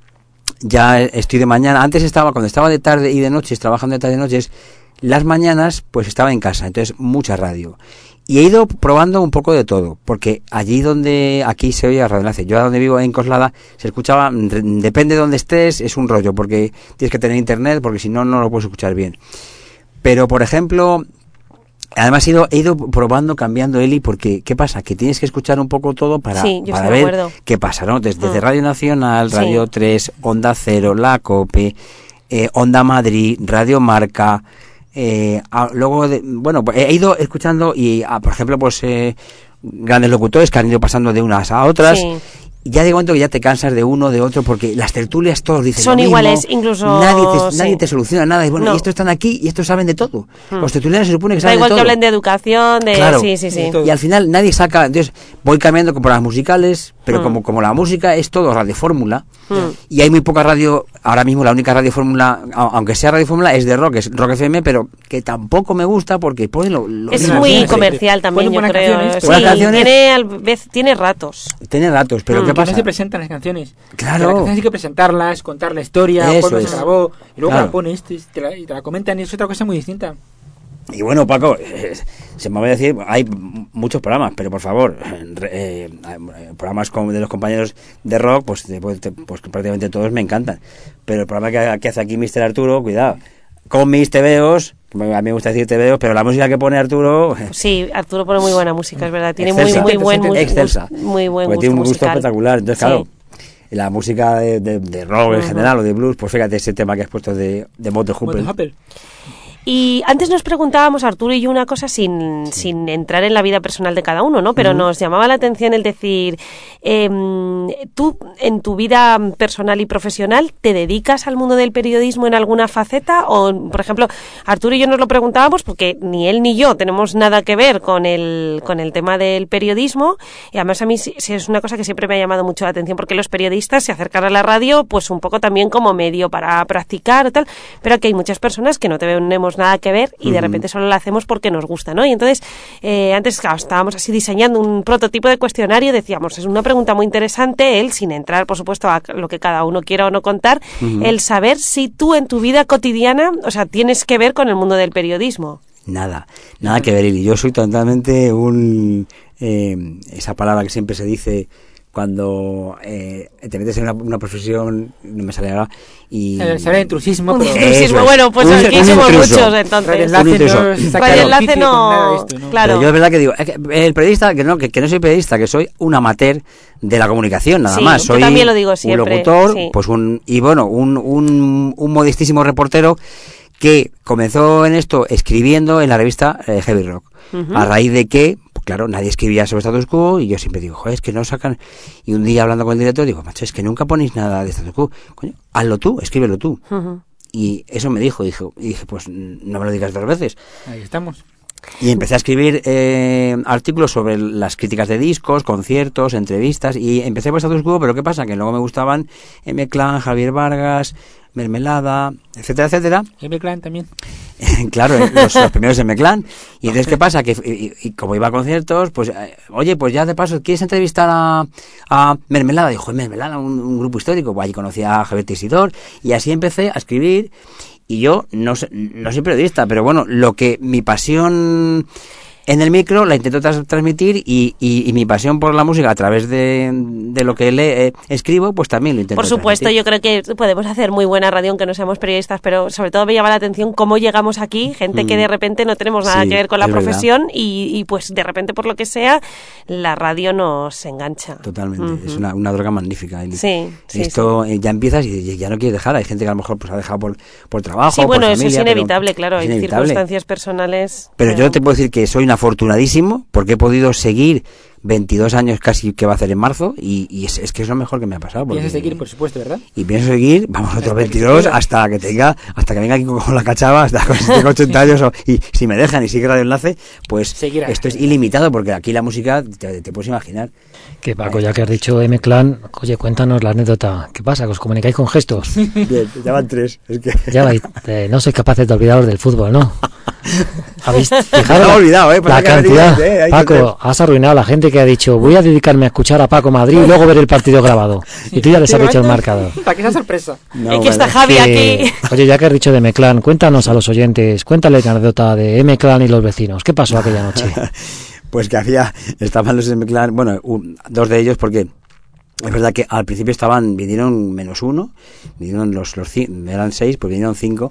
ya estoy de mañana. Antes estaba, cuando estaba de tarde y de noches, trabajando de tarde y noches, las mañanas pues estaba en casa, entonces mucha radio. Y he ido probando un poco de todo, porque allí donde, aquí se oye Radio Enlace, yo donde vivo en Coslada, se escuchaba, re- depende de donde estés, es un rollo, porque tienes que tener internet, porque si no, no lo puedes escuchar bien. Pero, por ejemplo, además he ido, he ido probando, cambiando, Eli, porque ¿qué pasa? Que tienes que escuchar un poco todo para, Sí, yo para estoy de ver acuerdo. qué pasa, ¿no? Desde, desde Mm. Radio Nacional, Sí. Radio tres, Onda Cero, La COPE, eh, Onda Madrid, Radio Marca, eh, a- luego, de, bueno, pues he ido escuchando y, ah, por ejemplo, pues eh, grandes locutores que han ido pasando de unas a otras. Sí. Y ya de momento que ya te cansas de uno, de otro, porque las tertulias todos dicen Son lo mismo, iguales, incluso- nadie te, sí. nadie te soluciona nada. Y bueno, No. y estos están aquí y estos saben de todo. Mm. Los tertulianos se supone que Da saben igual de que todo. hablen de educación, de... Claro. Sí, sí, sí. Y al final nadie saca, entonces voy cambiando por las musicales, pero Mm. como, como la música es todo radiofórmula, Mm. y hay muy poca radio, ahora mismo la única radiofórmula, a- aunque sea radiofórmula, es de rock, es Rock F M, pero que tampoco me gusta porque pone lo, lo Es mismo muy siempre. comercial también, Ponen yo buenas creo. canciones, Sí, buenas canciones. tiene, al vez, tiene ratos. Tiene datos, pero Mm. ¿qué Que no pasa? se presentan las canciones. Claro. Que las canciones hay que presentarlas, contar la historia, Eso cuándo es. se grabó, y luego Claro. la pones y te la, y te la comentan, y es otra cosa muy distinta. Y bueno, Paco, eh, se me va a decir, hay m- muchos programas, pero por favor, eh, eh, eh, programas como de los compañeros de rock, pues, te- pues, te- pues prácticamente todos me encantan. Pero el programa que, que hace aquí mister Arturo, cuidado, con mis tebeos, que me- a mí me gusta decir tebeos, pero la música que pone Arturo, eh, Sí, Arturo pone muy buena música, es verdad. Tiene excelsa, muy, muy buen mus- excelsa, muy buen porque gusto tiene un gusto musical. espectacular. Entonces, Sí. claro, la música de, de- de rock en Ujú. general o de blues, pues fíjate ese tema que has puesto de, de Motte Como Hooper. de Hopper. Y antes nos preguntábamos, Arturo y yo, una cosa sin, sin entrar en la vida personal de cada uno, ¿no? Pero nos llamaba la atención el decir, em, tú en tu vida personal y profesional, ¿te dedicas al mundo del periodismo en alguna faceta? O, por ejemplo, Arturo y yo nos lo preguntábamos porque ni él ni yo tenemos nada que ver con el, con el tema del periodismo. Y además a mí sí, sí es una cosa que siempre me ha llamado mucho la atención porque los periodistas se acercan a la radio pues un poco también como medio para practicar o tal, pero que hay muchas personas que no tenemos nada que ver y de repente solo la hacemos porque nos gusta, ¿no? Y entonces, eh, antes claro, estábamos así diseñando un prototipo de cuestionario, decíamos, es una pregunta muy interesante, el, sin entrar, por supuesto, a lo que cada uno quiera o no contar, el saber si tú en tu vida cotidiana, o sea, tienes que ver con el mundo del periodismo. Nada, nada que ver, Lili. Yo soy totalmente un... eh, esa palabra que siempre se dice cuando eh, te metes en una, una profesión, no me sale ahora, y... Eh, Será intrusismo, Un pero... Eso intrusismo, es. bueno, pues Un- aquí un somos intruso. muchos, Radio entonces. Enlace intruso. no saca Radio el Enlace oficio con nada de no, esto, ¿no? claro. Pero yo es verdad que digo, es que el periodista, que no, que, que no soy periodista, que soy un amateur de la comunicación, nada Sí, más. yo Soy también lo digo un siempre, locutor, sí. pues un, y bueno, un, un, un modestísimo reportero que comenzó en esto escribiendo en la revista eh, Heavy Rock. Ujú. A raíz de que, pues claro, nadie escribía sobre status quo y yo siempre digo, joder, es que no sacan... Y un día hablando con el director digo, macho, es que nunca ponéis nada de status quo. Coño, hazlo tú, escríbelo tú. Ujú. Y eso me dijo, dijo, y dije, pues no me lo digas dos veces. Ahí estamos. Y empecé a escribir eh, artículos sobre las críticas de discos, conciertos, entrevistas, y empecé por status quo, pero ¿qué pasa? Que luego me gustaban M-Clan, Javier Vargas, Mermelada, etcétera, etcétera. M-Clan también. Claro, eh, los, los primeros M-Clan. Y entonces, ¿qué pasa? Que y, y como iba a conciertos, pues, eh, oye, pues ya de paso, ¿quieres entrevistar a, a Mermelada? Dijo, Mermelada, un, un grupo histórico. Pues allí conocí a Javier Tisidor, y así empecé a escribir. y yo no, sé- no soy periodista, pero bueno, lo que mi pasión en el micro la intento tras- transmitir y, y, y mi pasión por la música a través de, de lo que le, eh, escribo, pues también lo intento Por supuesto, transmitir. yo creo que podemos hacer muy buena radio aunque no seamos periodistas, pero sobre todo me llama la atención cómo llegamos aquí, gente que Mm. de repente no tenemos nada Sí, que ver con la es verdad. profesión y, y pues de repente por lo que sea, la radio nos engancha. Totalmente, Ujú. es una, una droga magnífica. El- Sí, sí, Esto eh, ya empiezas y ya no quieres dejar. Hay gente que a lo mejor pues ha dejado por, por trabajo, Sí, por bueno, eso familia, es pero inevitable, claro, es hay inevitable. circunstancias personales. Pero yo te puedo decir que soy un afortunadísimo porque he podido seguir veintidós años casi que va a hacer en marzo y, y es, es que es lo mejor que me ha pasado. porque- Piensas seguir, por supuesto, ¿verdad? Y pienso seguir, vamos, otros Hasta que veintidós se pueda. hasta que tenga, hasta que venga aquí con la cachava, hasta que tenga ochenta años o- y si me dejan y sigue Radio Enlace, pues Seguirá. esto es ilimitado porque aquí la música te, te puedes imaginar. Que Paco, ya que has dicho M-Clan, oye, cuéntanos la anécdota. ¿Qué pasa? ¿Que os comunicáis con gestos? Bien, ya van tres. Es que... Ya vais, eh, no sois capaces de olvidaros del fútbol, ¿no? ¿Habéis Me fijado lo he la- olvidado, ¿eh? Para la que me cantidad? digas, ¿eh? Hay que Paco, hacer. has arruinado a la gente que ha dicho voy a dedicarme a escuchar a Paco Madrid y luego ver el partido grabado. Y tú ya les has dicho el marcador. Para que sea sorpresa. No, Aquí está vale. Javi, Que- aquí. Oye, ya que has dicho de M-Clan, cuéntanos a los oyentes, cuéntale la anécdota de M-Clan y los vecinos. ¿Qué pasó aquella noche? Pues que había, estaban los M-Clan, bueno, un- dos de ellos porque es verdad que al principio estaban, vinieron menos uno, vinieron los, los cin- eran seis, pues vinieron cinco.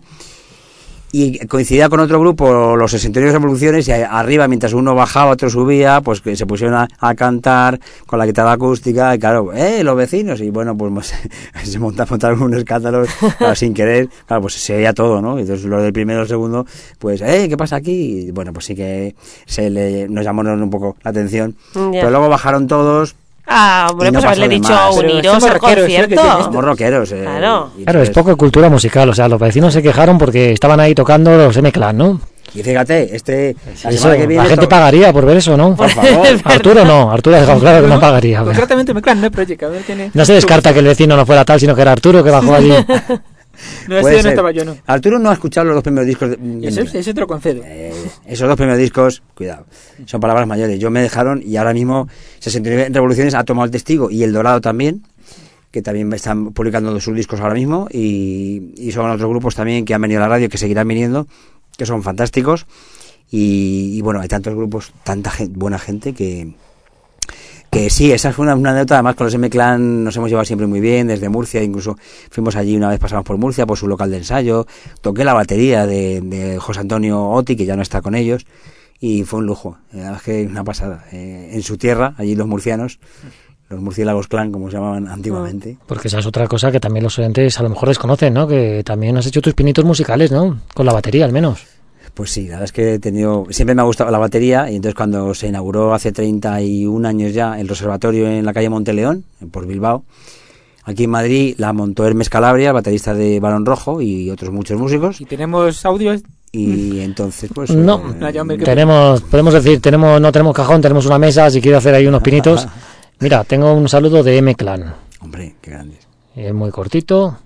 Y coincidía con otro grupo, los sesenta y nueve revoluciones, y a- arriba, mientras uno bajaba, otro subía, pues que se pusieron a, a cantar con la guitarra acústica, y claro, ¡eh, los vecinos! Y bueno, pues se monta- montaron un escándalo claro, sin querer, claro, pues se veía todo, ¿no? Entonces los del primero y el segundo, pues, ¡eh, qué pasa aquí! Y bueno, pues sí que se le, nos llamó un poco la atención. Ya. Pero luego bajaron todos, Ah, hombre, Y no pues haberle pasó de dicho más. Pero uniros somos al rockeros, ¿sí? Que tiene concierto. somos rockeros. Eh, Claro. y Claro, es entonces- poco cultura musical, o sea, los vecinos se quejaron porque estaban ahí tocando los M-Clan, ¿no? Y fíjate, este, la Eso, semana que viene... la gente to- pagaría por ver eso, ¿no? Por favor. Arturo no, Arturo ha dejado claro que no pagaría. Concretamente, Meclan no es proyecto. No, tiene... No se descarta que el vecino no fuera tal, sino que era Arturo que bajó allí. No, Puede ese no ser. estaba yo, no. Arturo no ha escuchado los dos primeros discos. De, Y Eso, eso te lo concedo. Eh, esos dos primeros discos, cuidado, son palabras mayores. Yo me dejaron y ahora mismo sesenta y nueve Revoluciones ha tomado el testigo y El Dorado también, que también están publicando sus discos ahora mismo y, y son otros grupos también que han venido a la radio, que seguirán viniendo, que son fantásticos y, y bueno, hay tantos grupos, tanta gente, buena gente que... Que sí, esa fue una, una anécdota, además con los M-Clan nos hemos llevado siempre muy bien, desde Murcia, incluso fuimos allí una vez, pasamos por Murcia, por su local de ensayo, toqué la batería de, de José Antonio Oti, que ya no está con ellos, y fue un lujo, la verdad es que una pasada, eh, en su tierra, allí los murcianos, los murciélagos clan, como se llamaban antiguamente. Porque esa es otra cosa que también los oyentes a lo mejor desconocen, ¿no? Que también has hecho tus pinitos musicales, ¿no? Con la batería, al menos. Pues sí, la verdad es que he tenido, siempre me ha gustado la batería y entonces cuando se inauguró hace treinta y un años ya el Reservatorio en la calle Monteleón, por Bilbao, aquí en Madrid la montó Hermes Calabria, baterista de Balón Rojo y otros muchos músicos Y tenemos audios. y entonces pues... No, eh, No, ya, hombre, que- tenemos, podemos decir, tenemos, no tenemos cajón, tenemos una mesa, si quiere hacer ahí unos pinitos. Mira, tengo un saludo de M-Clan. Hombre, qué grandes. Es muy cortito.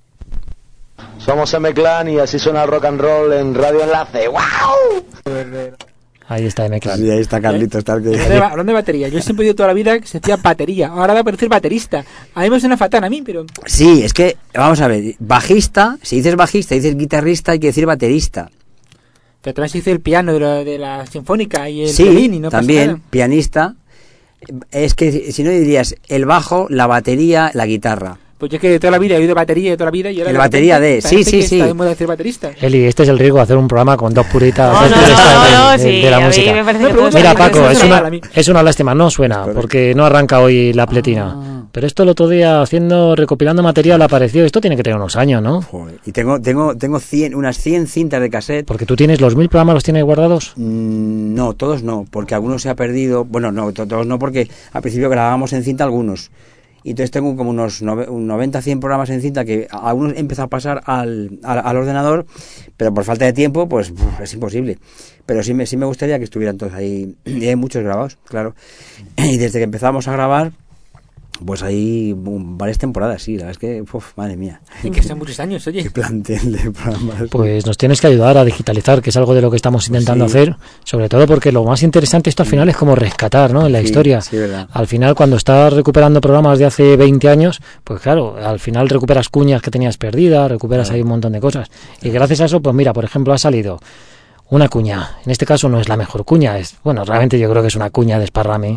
Somos M-Clan y así suena el rock and roll en Radio Enlace. ¡Wow! Ahí está M-Clan. Sí, ahí está Carlitos, tal que... Hablando de, hablando de batería, yo siempre he dicho toda la vida que se decía batería. Ahora da por decir baterista. A mí me suena fatal, a mí, pero. Sí, es que, vamos a ver, bajista, si dices bajista, dices guitarrista, hay que decir baterista. Pero también se dice el piano de la, de la sinfónica y el Sí, violín y no pasa también, nada. pianista. Es que si no dirías el bajo, la batería, la guitarra. Pues yo es que de toda la vida he oído batería de toda la vida y ahora El de batería repente de- parece sí, sí, que sí. está de moda decir baterista. Eli, este es el riesgo de hacer un programa con dos puritas, No, dos no, puristas no, de, no, de- sí, de la a mí música. me parece No, que pero todo Mira, está Paco, bien, es sí. una, a mí. es una lástima, no suena, Correcto. porque no arranca hoy la pletina. Ah. Pero esto el otro día, haciendo, recopilando material, apareció. Esto tiene que tener unos años, ¿no? Joder, y tengo tengo tengo cien, unas cien cintas de cassette. Porque tú tienes los mil programas, ¿los tienes guardados? Mm, no, todos no, porque algunos se ha perdido. Bueno, no, to- todos no, porque al principio grabábamos en cinta algunos. Y entonces tengo como unos nove- un noventa, cien programas en cinta que a- algunos he empezado a pasar al, al, al ordenador, pero por falta de tiempo, pues uf, es imposible. Pero sí me, sí me gustaría que estuvieran todos ahí. Y hay muchos grabados, claro. Y desde que empezamos a grabar, Pues ahí um, varias temporadas, sí, la verdad es que, uf, madre mía. Y que son muchos años, oye. Qué plantel de programas. Pues nos tienes que ayudar a digitalizar, que es algo de lo que estamos intentando sí. hacer, sobre todo porque lo más interesante esto al final es como rescatar, ¿no? En la Sí, historia. sí, verdad. Al final, cuando estás recuperando programas de hace veinte años, pues claro, al final recuperas cuñas que tenías perdidas, recuperas Claro. ahí un montón de cosas. Y gracias a eso, pues mira, por ejemplo, ha salido una cuña. En este caso no es la mejor cuña, es, bueno, realmente yo creo que es una cuña de Esparrame.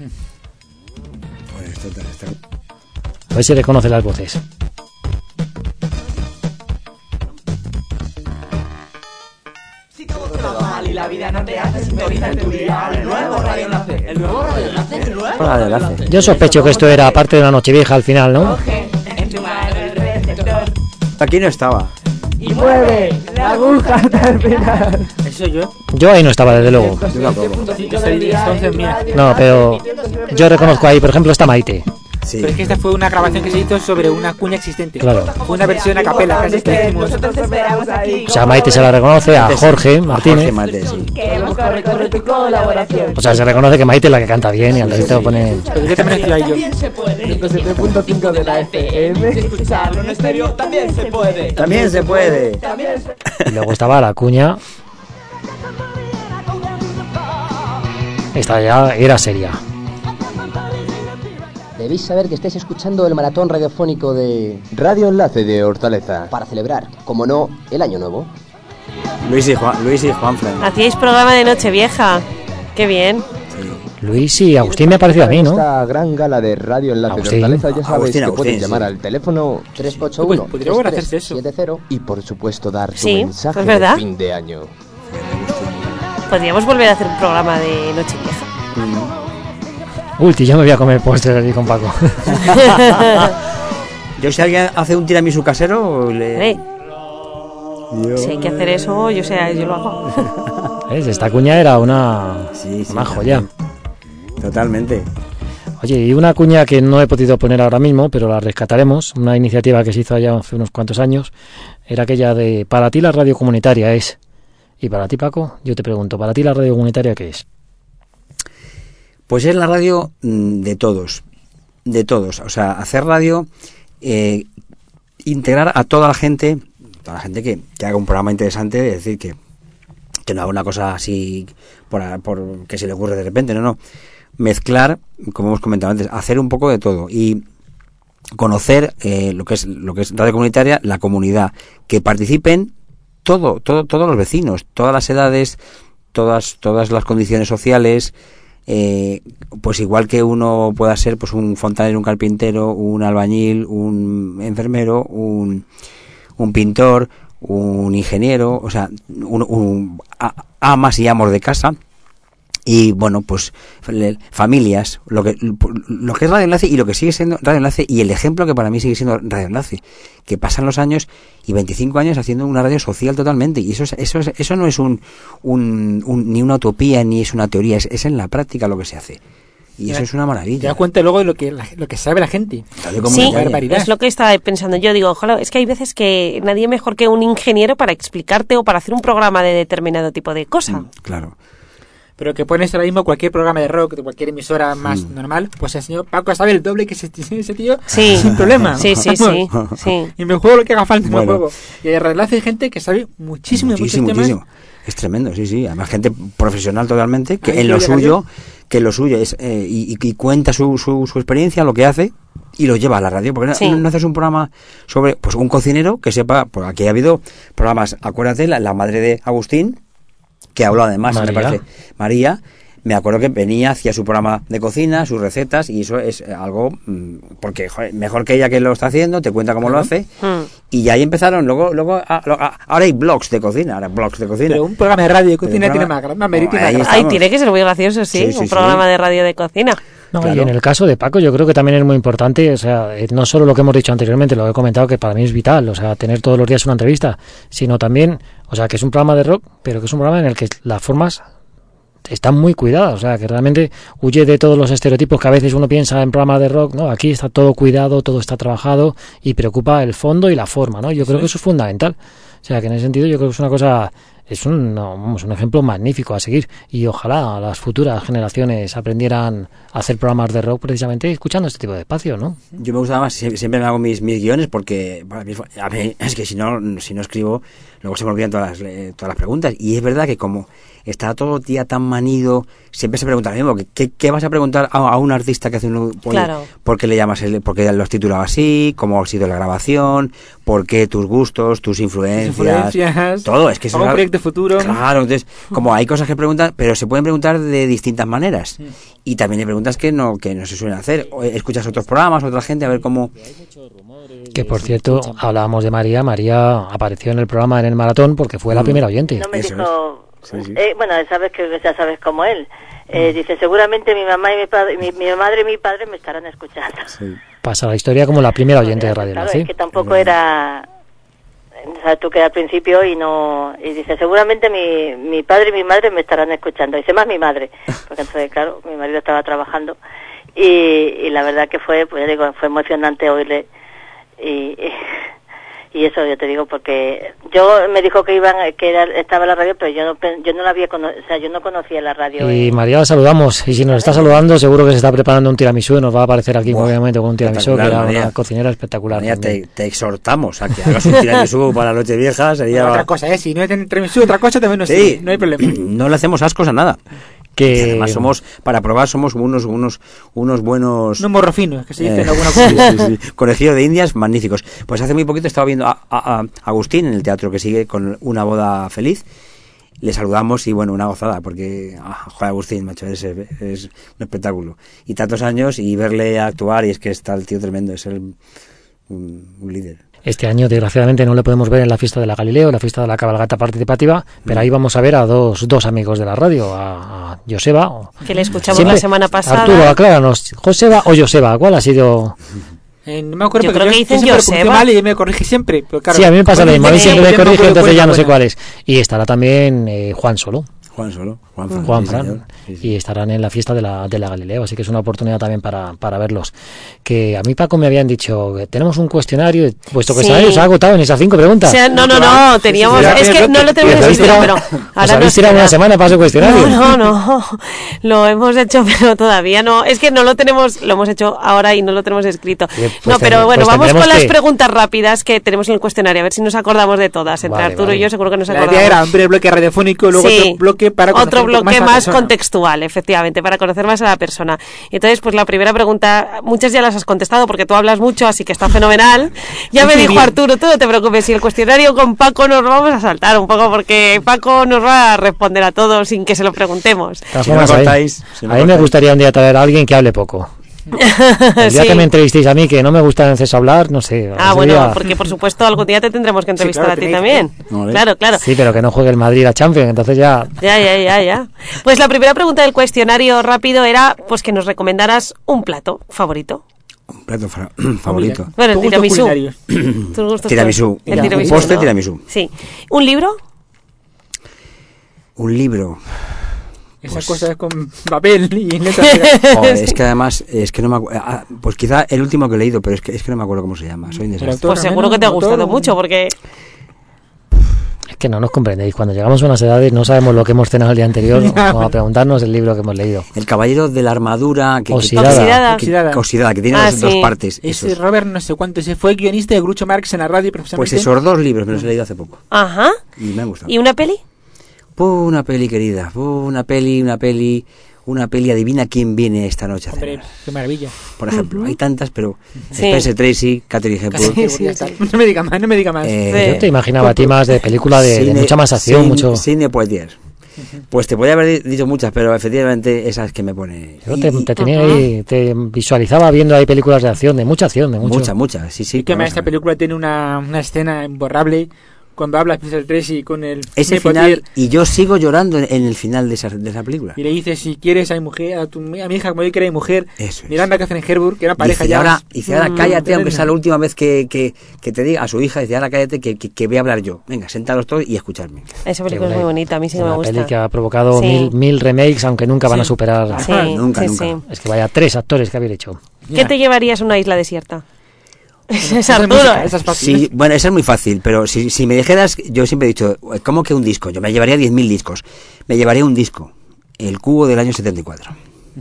Pues esto, esto, esto. A ver si reconoce las voces. Si todo te va mal y la vida no te hace sintonizar tu día, el nuevo Radio Enlace, el nuevo Radio Enlace, el nuevo Hola, de enlace. Yo sospecho que esto era parte de una Nochevieja al final, ¿no? Coge en tu mano el receptor Aquí no estaba. y mueve la aguja hasta el final. Eso yo. Yo ahí no estaba, desde luego. Yo tampoco. Sí, yo soy de entonces mía. No, pero yo reconozco ahí, por ejemplo, está Maite. Sí. Pero es que esta fue una grabación que se hizo sobre una cuña existente. Claro. Fue una versión a capela, casi que hicimos. Nosotros te esperamos aquí. O sea, Maite se la reconoce a Jorge A Martínez. Jorge Mate, sí. Queremos correr, correr tu colaboración. O sea, se reconoce que Maite es la que canta bien y al resto pone... Pero yo también estoy ahí yo. También se puede. ciento siete punto cinco de la F M. Escucharlo en estéreo también se puede. También se puede. También se Y luego estaba la cuña. Esta ya era seria. Debéis saber que estáis escuchando el maratón radiofónico de... Radio Enlace de Hortaleza. para celebrar, como no, el Año Nuevo. Luis y Juan, Luis y Juanfran. Hacíais programa de Nochevieja. Qué bien. Luis y Agustín me ha parecido a mí, ¿no? Esta gran gala de Radio Enlace Agustín. de Hortaleza, ya sabéis Agustín, que Agustín, pueden sí. llamar al teléfono tres ocho uno, Pues, podría volver a hacerse eso. siete cero. y por supuesto dar su Sí, mensaje es verdad. de fin de año. Podríamos volver a hacer un programa de Nochevieja. Ulti, yo me voy a comer postres allí con Paco. Yo si alguien hace un tiramisú casero, le... Eh, si hay que hacer eso, yo sé, yo lo hago. ¿Ves? Esta cuña era una, Sí, sí, una joya. Totalmente. Oye, y una cuña que no he podido poner ahora mismo, pero la rescataremos, una iniciativa que se hizo allá hace unos cuantos años, era aquella de para ti la radio comunitaria es. Y para ti, Paco, yo te pregunto, ¿para ti la radio comunitaria qué es? Pues es la radio mm, de todos, de todos. O sea, hacer radio, eh, integrar a toda la gente, toda la gente que, que haga un programa interesante, es decir, que, que no haga una cosa así por, por que se le ocurre de repente, no, no. Mezclar, como hemos comentado antes, hacer un poco de todo y conocer eh, lo que es lo que es radio comunitaria, la comunidad, que participen todo, todo, todos los vecinos, todas las edades, todas, todas las condiciones sociales. Eh, pues igual que uno pueda ser pues un fontanero, un carpintero, un albañil, un enfermero, un, un pintor, un ingeniero, o sea, un, un, a, amas y amos de casa. Y bueno, pues familias, lo que lo que es Radio Enlace y lo que sigue siendo Radio Enlace y el ejemplo que para mí sigue siendo Radio Enlace, que pasan los años y veinticinco años haciendo una radio social totalmente, y eso es, eso es, eso no es un, un, un ni una utopía ni es una teoría, es, es en la práctica lo que se hace. Y eso es una Te maravilla. das cuenta luego de lo que, la- lo que sabe la gente. Radio Sí, comunitaria. barbaridad. es lo que estaba pensando yo. Digo, ojalá, es que hay veces que nadie mejor que un ingeniero para explicarte o para hacer un programa de determinado tipo de cosa. Mm, Claro. Pero que pones ahora mismo cualquier programa de rock, de cualquier emisora más normal, pues el señor Paco sabe el doble que ese, ese tío Sí. sin problema. Sí, sí, sí, Vamos. sí. Y me juego lo que haga falta, me Bueno. juego. Y hay relación de gente que sabe muchísimo, muchísimo, muchos temas. muchísimo. Es tremendo, sí, sí. Además, gente profesional totalmente, que Ahí en quiero lo llegar suyo, que lo suyo es, eh, y, y cuenta su, su, su experiencia, lo que hace, y lo lleva a la radio. Porque no- Sí. no, no haces un programa sobre, pues, un cocinero que sepa, pues aquí ha habido programas, acuérdate, la, la madre de Agustín, que habló además, me María. parece, María, me acuerdo que venía, hacía su programa de cocina, sus recetas, y eso es algo, mm, porque joder, mejor que ella que lo está haciendo, te cuenta cómo lo hace, Mm. y ahí empezaron, luego, luego a- a- ahora hay blogs de cocina, ahora blogs de cocina. Pero un programa de radio de Pero cocina un tiene programa- más, más mérito y Oh, más ahí gracia. Ay, Estamos. tiene que ser muy gracioso, sí, Sí, sí, un sí. programa de radio de cocina. No, Claro. y en el caso de Paco yo creo que también es muy importante, o sea, eh, no solo lo que hemos dicho anteriormente, lo que he comentado que para mí es vital, o sea, tener todos los días una entrevista, sino también, o sea, que es un programa de rock, pero que es un programa en el que las formas están muy cuidadas, o sea, que realmente huye de todos los estereotipos que a veces uno piensa en programas de rock, no, aquí está todo cuidado, todo está trabajado y preocupa el fondo y la forma, ¿no? Yo creo que eso es fundamental. O sea, que en ese sentido yo creo que es una cosa es un, no, vamos, un ejemplo magnífico a seguir, y ojalá las futuras generaciones aprendieran a hacer programas de rock precisamente escuchando este tipo de espacio, ¿no? Yo me gusta más, sie- siempre me hago mis, mis guiones porque para mí, a mí, es que si no si no escribo, luego se me olvidan todas las, eh, todas las preguntas. Y es verdad que como está todo el día tan manido, siempre se pregunta lo mismo. ¿Qué, qué, qué vas a preguntar a, a un artista que hace un... Por, Claro. ¿Por qué le llamas, el, por qué lo has titulado así? ¿Cómo ha sido la grabación? ¿Por qué tus gustos, tus influencias? Influencias, Todo, es que es un una- proyecto futuro. Claro, entonces, como hay cosas que preguntan, pero se pueden preguntar de distintas maneras. Y también hay preguntas que no que no se suelen hacer. O escuchas otros programas, otra gente, a ver cómo... Que por cierto, hablábamos de María, María apareció en el programa en el maratón porque fue la Mm. primera oyente. No me Eso dijo, Sí, sí. eh, bueno, sabes que ya sabes como él. Eh, dice, seguramente mi mamá y mi padre, mi, mi madre y mi padre me estarán escuchando. Sí. Pasa la historia como la primera oyente de Radio Claro, Enlace. es que tampoco era, o sea, tú que al principio y no, y dice, seguramente mi, mi padre y mi madre me estarán escuchando. Dice, más mi madre, porque entonces, claro, mi marido estaba trabajando y, y la verdad que fue, pues ya digo, fue emocionante oírle y, y eso yo te digo porque yo me dijo que iban que era, estaba la radio, pero yo no pen- yo no la había cono- o sea, yo no conocía la radio. Y eh. María la saludamos, y si nos está saludando seguro que se está preparando un tiramisú y nos va a aparecer aquí Buah, obviamente con un tiramisú, que espectacular, era María. una cocinera espectacular. María, también. te, te exhortamos a que hagas un tiramisú para la noche vieja. Sería... Otra cosa, ¿eh? Si no es entrevista, otra cosa también no, Sí, sirve, no hay problema. No le hacemos ascos a nada. Que- Y además somos, para probar, somos unos unos unos buenos... No morrofinos, que se dice Eh, en alguna sí, cosa. sí, sí. Conejillo de indias magníficos. Pues hace muy poquito estaba viendo a, a- a Agustín en el teatro que sigue con Una boda feliz. Le saludamos y bueno, una gozada, porque ah, joder, Agustín, macho, es, es un espectáculo. Y tantos años y verle actuar, y es que está el tío tremendo, es el, un, un líder. Este año, desgraciadamente, no le podemos ver en la fiesta de la Galileo, la fiesta de la cabalgata participativa, pero ahí vamos a ver a dos, dos amigos de la radio, a, a Joseba. o- Que le escuchamos Siempre- la semana pasada. Arturo, acláranos, ¿Joseba o Joseba? ¿Cuál ha sido...? Eh, no me acuerdo, Yo porque creo que yo, dicen yo siempre lo Joseba. pronuncié mal y me corrige siempre. Pero claro, Sí, a mí me pasa lo mismo, a mí cuando siempre me yo no corrige, puedo- entonces ya no bueno, sé bueno. cuál es. Y estará también eh, Juan Solo, Juan solo, Juan Fran. Juan sí, Fran, señor. Sí, sí. y estarán en la fiesta de la, de la Galileo, así que es una oportunidad también para, para verlos. Que a mí, Paco, me habían dicho que tenemos un cuestionario, y puesto que Sí. se ha agotado en esas cinco O preguntas. sea, no, no, no, teníamos, sí, sí. es que no lo tenemos ¿Os habéis escrito, tirado- pero os ahora habéis nos tirado queda. una semana para su cuestionario? No, no, no, lo hemos hecho, pero todavía no, es que no lo tenemos, lo hemos hecho ahora y no lo tenemos escrito. Pues No, pero tendré- bueno, pues vamos tendremos con las que- preguntas rápidas que tenemos en el cuestionario, a ver si nos acordamos de todas. Entre Vale, Arturo vale. y yo seguro que nos La idea acordamos. era un primer bloque radiofónico y luego Sí, otro bloque para conocer otro un poco bloque a la más persona. contextual, efectivamente, para conocer más a la persona. Entonces, pues la primera pregunta, muchas ya las has contestado porque tú hablas mucho, así que está fenomenal. Ya me Muy dijo bien. Arturo, tú no te preocupes, si el cuestionario con Paco nos lo vamos a saltar un poco porque Paco nos va a responder a todo sin que se lo preguntemos. De todas Si no formas, a mí- cortáis, si no a mí me cortáis. gustaría un día traer a alguien que hable poco. El día Sí. que me entrevistéis a mí, que no me gusta en exceso hablar, no sé. Ah, ese bueno, día- porque por supuesto algún día te tendremos que entrevistar claro, a ti tenéis, también. Vale. Claro, claro. Sí, pero que no juegue el Madrid a Champions, entonces ya... Ya, ya, ya, ya. Pues la primera pregunta del cuestionario rápido era pues que nos recomendaras un plato favorito. Un plato fra- favorito. Bueno, el Tus gustos tiramisú. culinarios. Tus gustos Tiramisú. El Un tiramisú. postre, ¿no? tiramisú. Sí. ¿Un libro? Un libro. Esa Pues- cosa es con papel y letras. Joder, es que además, es que no me acuerdo. Pues quizá el último que he leído, pero es que, es que no me acuerdo cómo se llama. Soy un El desastre. autor, Pues seguro menos, que te ha autor, gustado un- mucho porque Es que no nos comprendéis. Cuando llegamos a unas edades no sabemos lo que hemos cenado el día anterior, ¿no? Como a preguntarnos el libro que hemos leído. El caballero de la armadura que, que- Oxidada. Oxidada. que- Oxidada. oxidada, que tiene Ah, las dos sí. partes. Ese esos. Robert no sé cuánto, ese fue guionista de Groucho Marx en la radio Pues precisamente. esos dos libros me los he leído hace poco. Ajá. Y me han gustado. ¿Y una peli? Puh, una peli, querida. Puh, una peli, una peli. Una peli, adivina quién viene esta noche a Hombre, cenar. qué maravilla. Por ejemplo, hay tantas, pero Sí. Spencer Tracy, Catherine Hepburn. Sí, sí, Ya está. sí. No me diga más, no me diga más. eh, Yo te imaginaba a ti más de película de, de Cine- mucha más acción, cine- mucho... Cine Poitiers. Pues te podría haber dicho muchas, pero efectivamente esas que me pone. Yo te, y- te tenía ahí, te visualizaba viendo ahí películas de acción, de mucha acción, de mucho... Muchas, muchas, sí, sí. Y que vamos además esta a ver. película tiene una, una escena imborrable cuando habla Spencer Tracy con el Ese Sidney final, Poitier y yo sigo llorando en, en el final de esa, de esa película. y le dice si quieres a mi mujer, a, tu, a mi hija como yo quiera mi mujer, Eso es. Miranda Catherine Hepburn, que era pareja Dice, ya. ahora, dice, ahora Mm, cállate, aunque tremenda. sea la última vez que, que, que te diga a su hija, dice, ahora cállate, que, que, que voy a hablar yo. Venga, sentaros todos y escucharme. Esa película Qué es muy guay. bonita, a mí sí que me Una gusta. peli que ha provocado Sí. mil, mil remakes, aunque nunca van a Sí. superar... Sí, Nunca, sí, nunca. sí. Es que vaya tres actores que habéis hecho. ¿Qué te llevarías a una isla desierta? Ese es Esa Arturo. música, ¿eh? esa es fácil. Sí, bueno, esa es muy fácil, pero si, si me dijeras, yo siempre he dicho, ¿cómo que un disco? Yo me llevaría diez mil discos. Me llevaría un disco, El Cubo del año setenta y cuatro.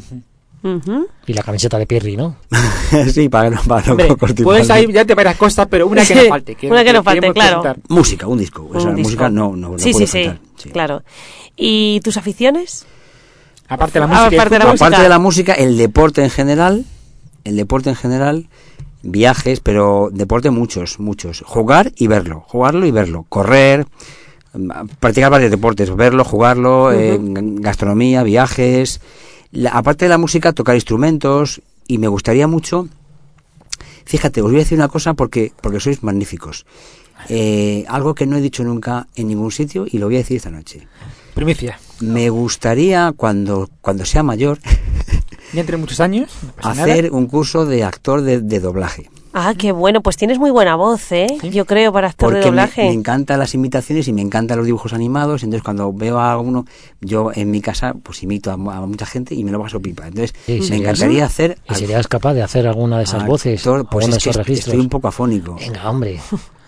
Ujú. Y la camiseta de Pirri, ¿no? Sí, para, no- para Hombre, no cortar puedes mal. ahí ya te varias cosas, pero una que no falte. que- Una que no falte, queremos claro. preguntar. Música, un disco. O sea, Un disco. música no, no, no sí, puede sí, sí, faltar. Sí. claro. ¿Y tus aficiones? Aparte de la Ah, música. y el aparte de la fútbol, música. Aparte de la música, el deporte en general, el deporte en general, viajes, pero deporte muchos, muchos. Jugar y verlo, jugarlo y verlo. Correr, mm, practicar varios deportes, verlo, jugarlo, eh, g- gastronomía, viajes. La- aparte de la música, tocar instrumentos, y me gustaría mucho, fíjate, os voy a decir una cosa porque, porque sois magníficos. Eh, algo que no he dicho nunca en ningún sitio y lo voy a decir esta noche. Primicia. Me gustaría, cuando, cuando sea mayor, Ya entre muchos años. No pasa hacer nada. un curso de actor de, de doblaje. Ah, qué bueno, pues tienes muy buena voz, ¿eh? Sí. Yo creo, para actor de Porque me, doblaje. me encantan las imitaciones y me encantan los dibujos animados. Entonces, cuando veo a uno, yo en mi casa, pues imito a, mu- a mucha gente y me lo paso pipa. Entonces, Sí, me serías- encantaría hacer. ¿Y serías capaz de hacer alguna de esas voces? actor, pues alguno es de que esos est- registros. estoy un poco afónico. Venga, hombre.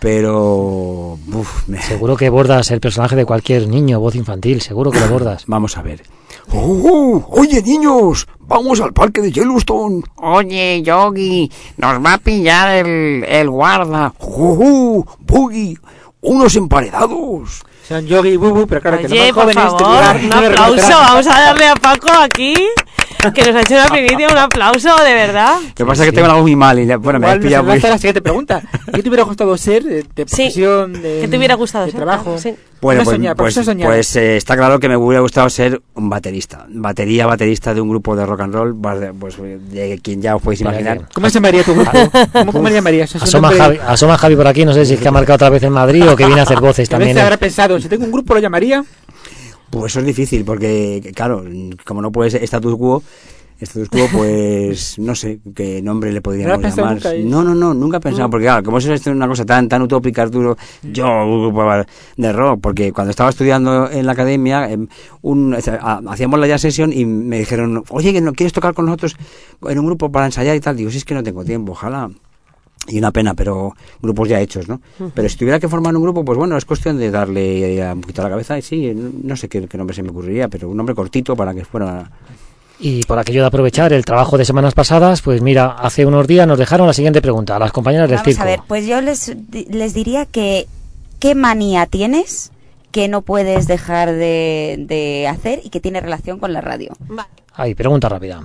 Pero. Uf, me- Seguro que bordas el personaje de cualquier niño, voz infantil. Seguro que lo bordas. Vamos a ver. ¡Oh, oye, niños! ¡Vamos al parque de Yellowstone! Oye, Yogi, nos va a pillar el, el guarda. ¡Oh, Boogie! ¡Unos emparedados! Son Yogi y Bubu, pero claro que los Oye, más por jóvenes favor, tendrán- un no lo aplauso. reconocerán. Vamos a darle a Paco aquí, que nos ha hecho una primicia. Un aplauso, de verdad. Lo que pasa es que tengo algo muy mal y ya- bueno, me Igual has nos pillado muy... enlaza a la siguiente pregunta. ¿Qué te hubiera gustado ser de, de Sí. profesión, de, ¿Qué te hubiera gustado de ser? trabajo? Sí. Bueno, No pues, soñar, pues, profesor soñar. pues, eh, está claro que me hubiera gustado ser un baterista. Batería, baterista de un grupo de rock and roll, pues, pues, de quien ya os podéis Para imaginar. que- ¿Cómo se llamaría tu grupo? ¿Cómo, cómo le llamarías? Es un Asoma nombre- Javi, asoma Javi por aquí, no sé si es que ha marcado otra vez en Madrid o que viene a hacer voces que a también. veces él. habrá pensado, si tengo un grupo lo llamaría. Pues eso es difícil, porque, claro, como no puedes status quo, status quo, pues, no sé qué nombre le podríamos ¿No lo has pensado llamar. nunca ahí? No, no, no, nunca he pensado, porque claro, como eso es una cosa tan tan utópica, Arturo, yo, un grupo de rock, porque cuando estaba estudiando en la academia, em, un, o sea, ha- hacíamos la jam session y me dijeron, oye, que no quieres tocar con nosotros en un grupo para ensayar y tal. Digo, si es que no tengo tiempo, ojalá. Y una pena, pero grupos ya hechos, ¿no? Pero si tuviera que formar un grupo, pues bueno, es cuestión de darle eh, un poquito a la cabeza. Y sí, no sé qué, qué nombre se me ocurriría, pero un nombre cortito para que fuera... Y por aquello de aprovechar el trabajo de semanas pasadas, pues mira, hace unos días nos dejaron la siguiente pregunta a las compañeras del Vamos circo. a ver, pues yo les, les diría que ¿qué manía tienes que no puedes dejar de, de hacer y que tiene relación con la radio? Ay, pregunta rápida.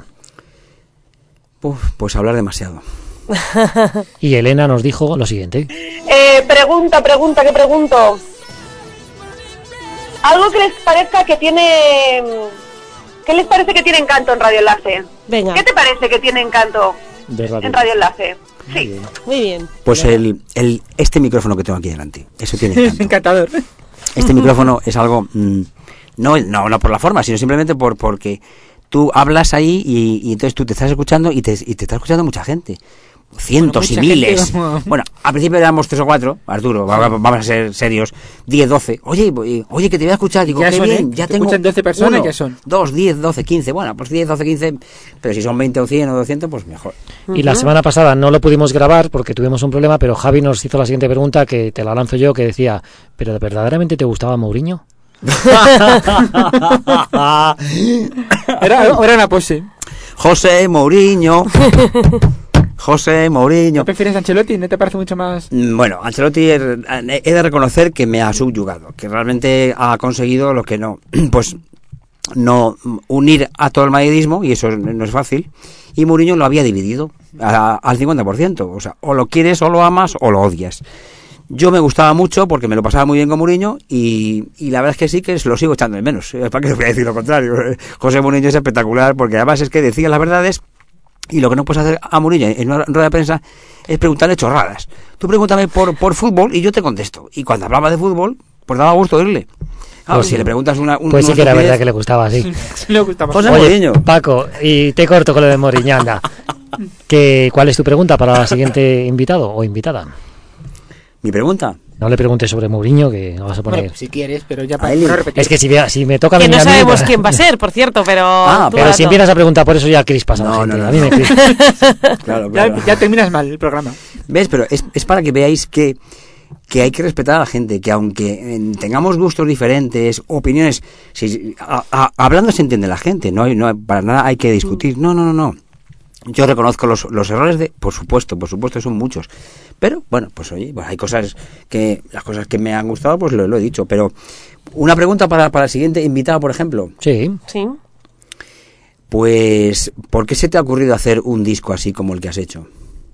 Uf, pues hablar demasiado. Y Elena nos dijo lo siguiente. Eh, pregunta, pregunta, ¿qué pregunto? Algo que les parezca que tiene... ¿Qué les parece que tiene encanto en Radio Enlace? Venga. ¿Qué te parece que tiene encanto De radio. en Radio Enlace? Sí. Muy bien. Pues el, el este micrófono que tengo aquí delante, eso tiene Es encanto. encantador. Este micrófono es algo... mm, no, no, no por la forma, sino simplemente por porque tú hablas ahí y, y entonces tú te estás escuchando y te, y te está escuchando mucha gente. Cientos Bueno, y mucha miles. gente como- Bueno, al principio éramos tres o cuatro, Arturo, va- va- vamos a ser serios, diez, doce. Oye, voy- oye, que te voy a escuchar. Digo, Ya qué son, bien, ¿eh? ya Te tengo escuchan doce personas, uno, ya son. dos, diez, doce, quince. Bueno, pues diez, doce, quince, pero si son veinte o cien o doscientos, pues mejor. Y la semana pasada no lo pudimos grabar porque tuvimos un problema, pero Javi nos hizo la siguiente pregunta que te la lanzo yo, que decía, ¿pero verdaderamente te gustaba Mourinho? Era, era una pose. José Mourinho. José Mourinho. ¿No prefieres a Ancelotti? ¿No te parece mucho más...? Mm, Bueno, Ancelotti er- he de reconocer que me ha subyugado, que realmente ha conseguido lo que no, pues no mm, unir a todo el madridismo, y eso no es fácil, y Mourinho lo había dividido a- al cincuenta por ciento, o sea, o lo quieres o lo amas o lo odias. Yo me gustaba mucho porque me lo pasaba muy bien con Mourinho y, y la verdad es que sí que lo sigo echando de menos. ¿Para qué os voy a decir lo contrario? José Mourinho es espectacular porque además es que decía las verdades y lo que no puedes hacer a Mourinho en una rueda de prensa es preguntarle chorradas. Tú pregúntame por, por fútbol y yo te contesto. Y cuando hablaba de fútbol, pues daba gusto oírle. Claro, Pues si sí. le preguntas una... un- Pues sí una que era estupidez, verdad que le gustaba, sí. Le gustaba. José Oye, Mourinho. Paco, y te corto con lo de Mourinho, anda. Que, ¿cuál es tu pregunta para la siguiente invitado o invitada? Mi pregunta, No le preguntes sobre Mourinho, que no vas a poner... Bueno, si quieres, pero ya para A él- no repetir. Es que si, me- si me toca a Que mí no a mí, sabemos pues- quién va a ser, por cierto, pero... Ah, tú Pero a si tú. empiezas a preguntar por eso ya crispas a la No, gente. no, no. A mí me crispas. Claro, Ya, claro. ya terminas mal el programa. ¿Ves? Pero es, es para que veáis que, que hay que respetar a la gente, que aunque eh, tengamos gustos diferentes, opiniones, si, a- a- hablando se entiende la gente, no hay, no hay- para nada hay que discutir. No, no, no, no. Yo reconozco los, los errores de, por supuesto, por supuesto, son muchos. Pero, bueno, pues oye, pues hay cosas que, las cosas que me han gustado, pues lo, lo he dicho. Pero, una pregunta para, para el siguiente invitado, por ejemplo. Sí. Sí. Pues, ¿por qué se te ha ocurrido hacer un disco así como el que has hecho?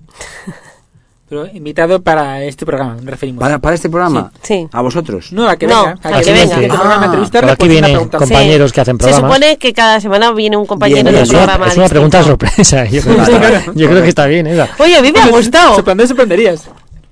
Pero invitado para este programa, nos referimos. ¿Para, para este programa? Sí. ¿A vosotros? No, a que No, venga. a que venga. Este programa Ah, entrevistarle, pero aquí pues, una vienen pregunta. compañeros Sí. que hacen Se programas. supone que cada semana viene un compañero Bien, del bien, Es una, programa. es una pregunta distinto. sorpresa. Yo creo, que Vale. está, yo creo que está bien esa. Oye, a mí me ha gustado. Sorprender, sorprenderías.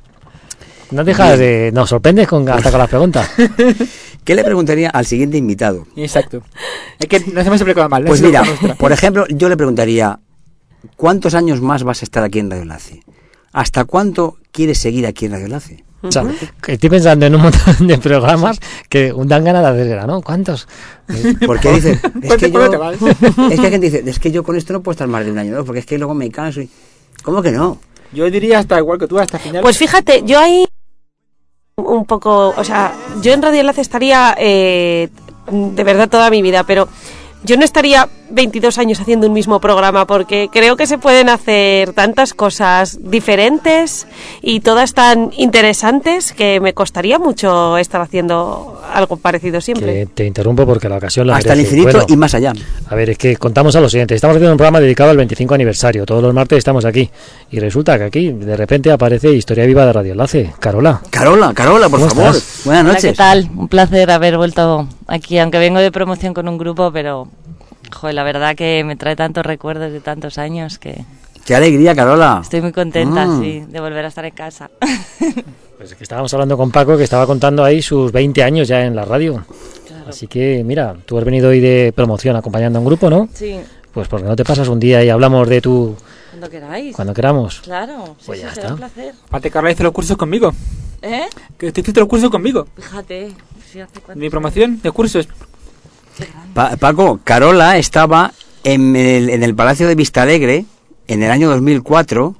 No dejas de... Nos sorprendes con, hasta con las preguntas. ¿Qué le preguntaría al siguiente invitado? Exacto. Es que nos hemos explicado mal. Pues es lo mira, que nuestra. por ejemplo, yo le preguntaría, ¿cuántos años más vas a estar aquí en Radio Enlace? ¿Hasta cuánto quieres seguir aquí en Radio Enlace? O sea, que estoy pensando en un montón de programas que dan ganas de hacer, ¿no? ¿Cuántos? Porque dice, es ¿Cuánto- que yo, cuándo te vas? es que hay gente dice, es que yo con esto no puedo estar más de un año, ¿no? Porque es que luego me canso y... ¿Cómo que no? Yo diría hasta igual que tú, hasta final. Pues fíjate, yo ahí un poco, o sea, yo en Radio Enlace estaría eh, de verdad toda mi vida, pero yo no estaría veintidós años haciendo un mismo programa porque creo que se pueden hacer tantas cosas diferentes y todas tan interesantes que me costaría mucho estar haciendo algo parecido siempre. Que te interrumpo porque la ocasión la Hasta el merece. infinito Bueno, y más allá. a ver, es que contamos a lo siguiente. Estamos haciendo un programa dedicado al veinticinco aniversario. Todos los martes estamos aquí. Y resulta que aquí, de repente, aparece Historia Viva de Radio Enlace. Carola. Carola, Carola, por ¿Cómo favor. estás? Buenas Hola, noches. ¿qué tal? Un placer haber vuelto aquí, aunque vengo de promoción con un grupo, pero joder, la verdad que me trae tantos recuerdos de tantos años que Qué alegría, Carola. estoy muy contenta, Mm. sí, de volver a estar en casa. Pues es que estábamos hablando con Paco, que estaba contando ahí sus veinte años ya en la radio. Así que, mira, tú has venido hoy de promoción acompañando a un grupo, ¿no? Sí, Pues porque no te pasas un día y hablamos de tu... cuando queráis. Cuando queramos. Claro, sí, Pues sí, ya será está. un placer. Aparte, Carla hizo los cursos conmigo. ¿Eh? Que tú hiciste los cursos conmigo. Fíjate, sí, hace cuánto. Mi promoción de cursos. Pa- Paco, Carola estaba en el, en el Palacio de Vistalegre en el año dos mil cuatro,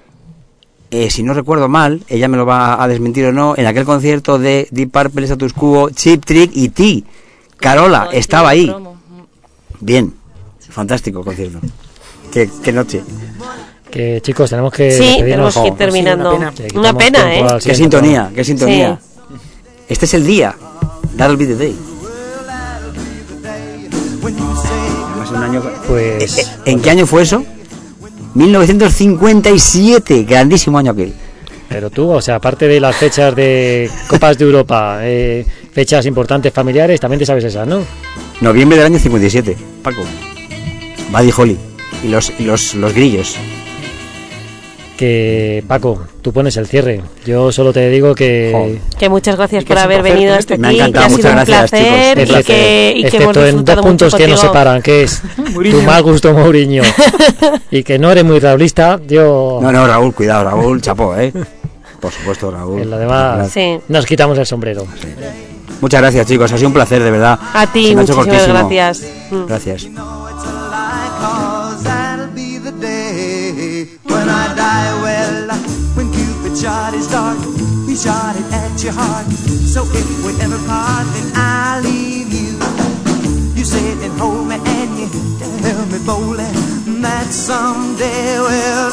eh, si no recuerdo mal, ella me lo va a desmentir o no, en aquel concierto de Deep Purple, Status Quo, Chip Trick y T. Carola No, sí, estaba de ahí. promo. Bien, fantástico concierto. Qué, qué noche. Que chicos, tenemos que Sí, despedirnos. tenemos que ir Jo, terminando. sí, una Que Una quitamos pena, tiempo ¿eh? al Qué siguiente sintonía, programa. qué sintonía. Este es el día. That'll be the day. Además, un año- Pues... Eh, ¿En qué año fue eso? mil novecientos cincuenta y siete, grandísimo año aquel. Pero tú, o sea, aparte de las fechas de Copas de Europa, eh, fechas importantes familiares, también te sabes esas, ¿no? Noviembre del año cincuenta y siete, Paco. Buddy Holly y los, y los, los grillos. Que, Paco, tú pones el cierre. Yo solo te digo que... Que muchas gracias Y que por es un haber placer venido tenerte. hasta Me ha aquí, que encantado, ha sido muchas un gracias, placer chicos. y que, y que hemos excepto en dos disfrutado puntos mucho que nos contigo. separan, que es tu mal gusto Mourinho y que no eres muy raulista, yo... No, no, Raúl, cuidado, Raúl, chapó, ¿eh? Por supuesto, Raúl. En lo demás, Sí. nos quitamos el sombrero. Muchas gracias, chicos, ha sido un placer, de verdad. A ti, Se me ha hecho muchísimas cortísimo. gracias. Mm. Gracias. Cause that'll be the day when I die. Well, when Cupid shot his dart, he shot it at your heart. So if we ever part, then I'll leave you. You sit and hold me and you tell me boldly that someday, well,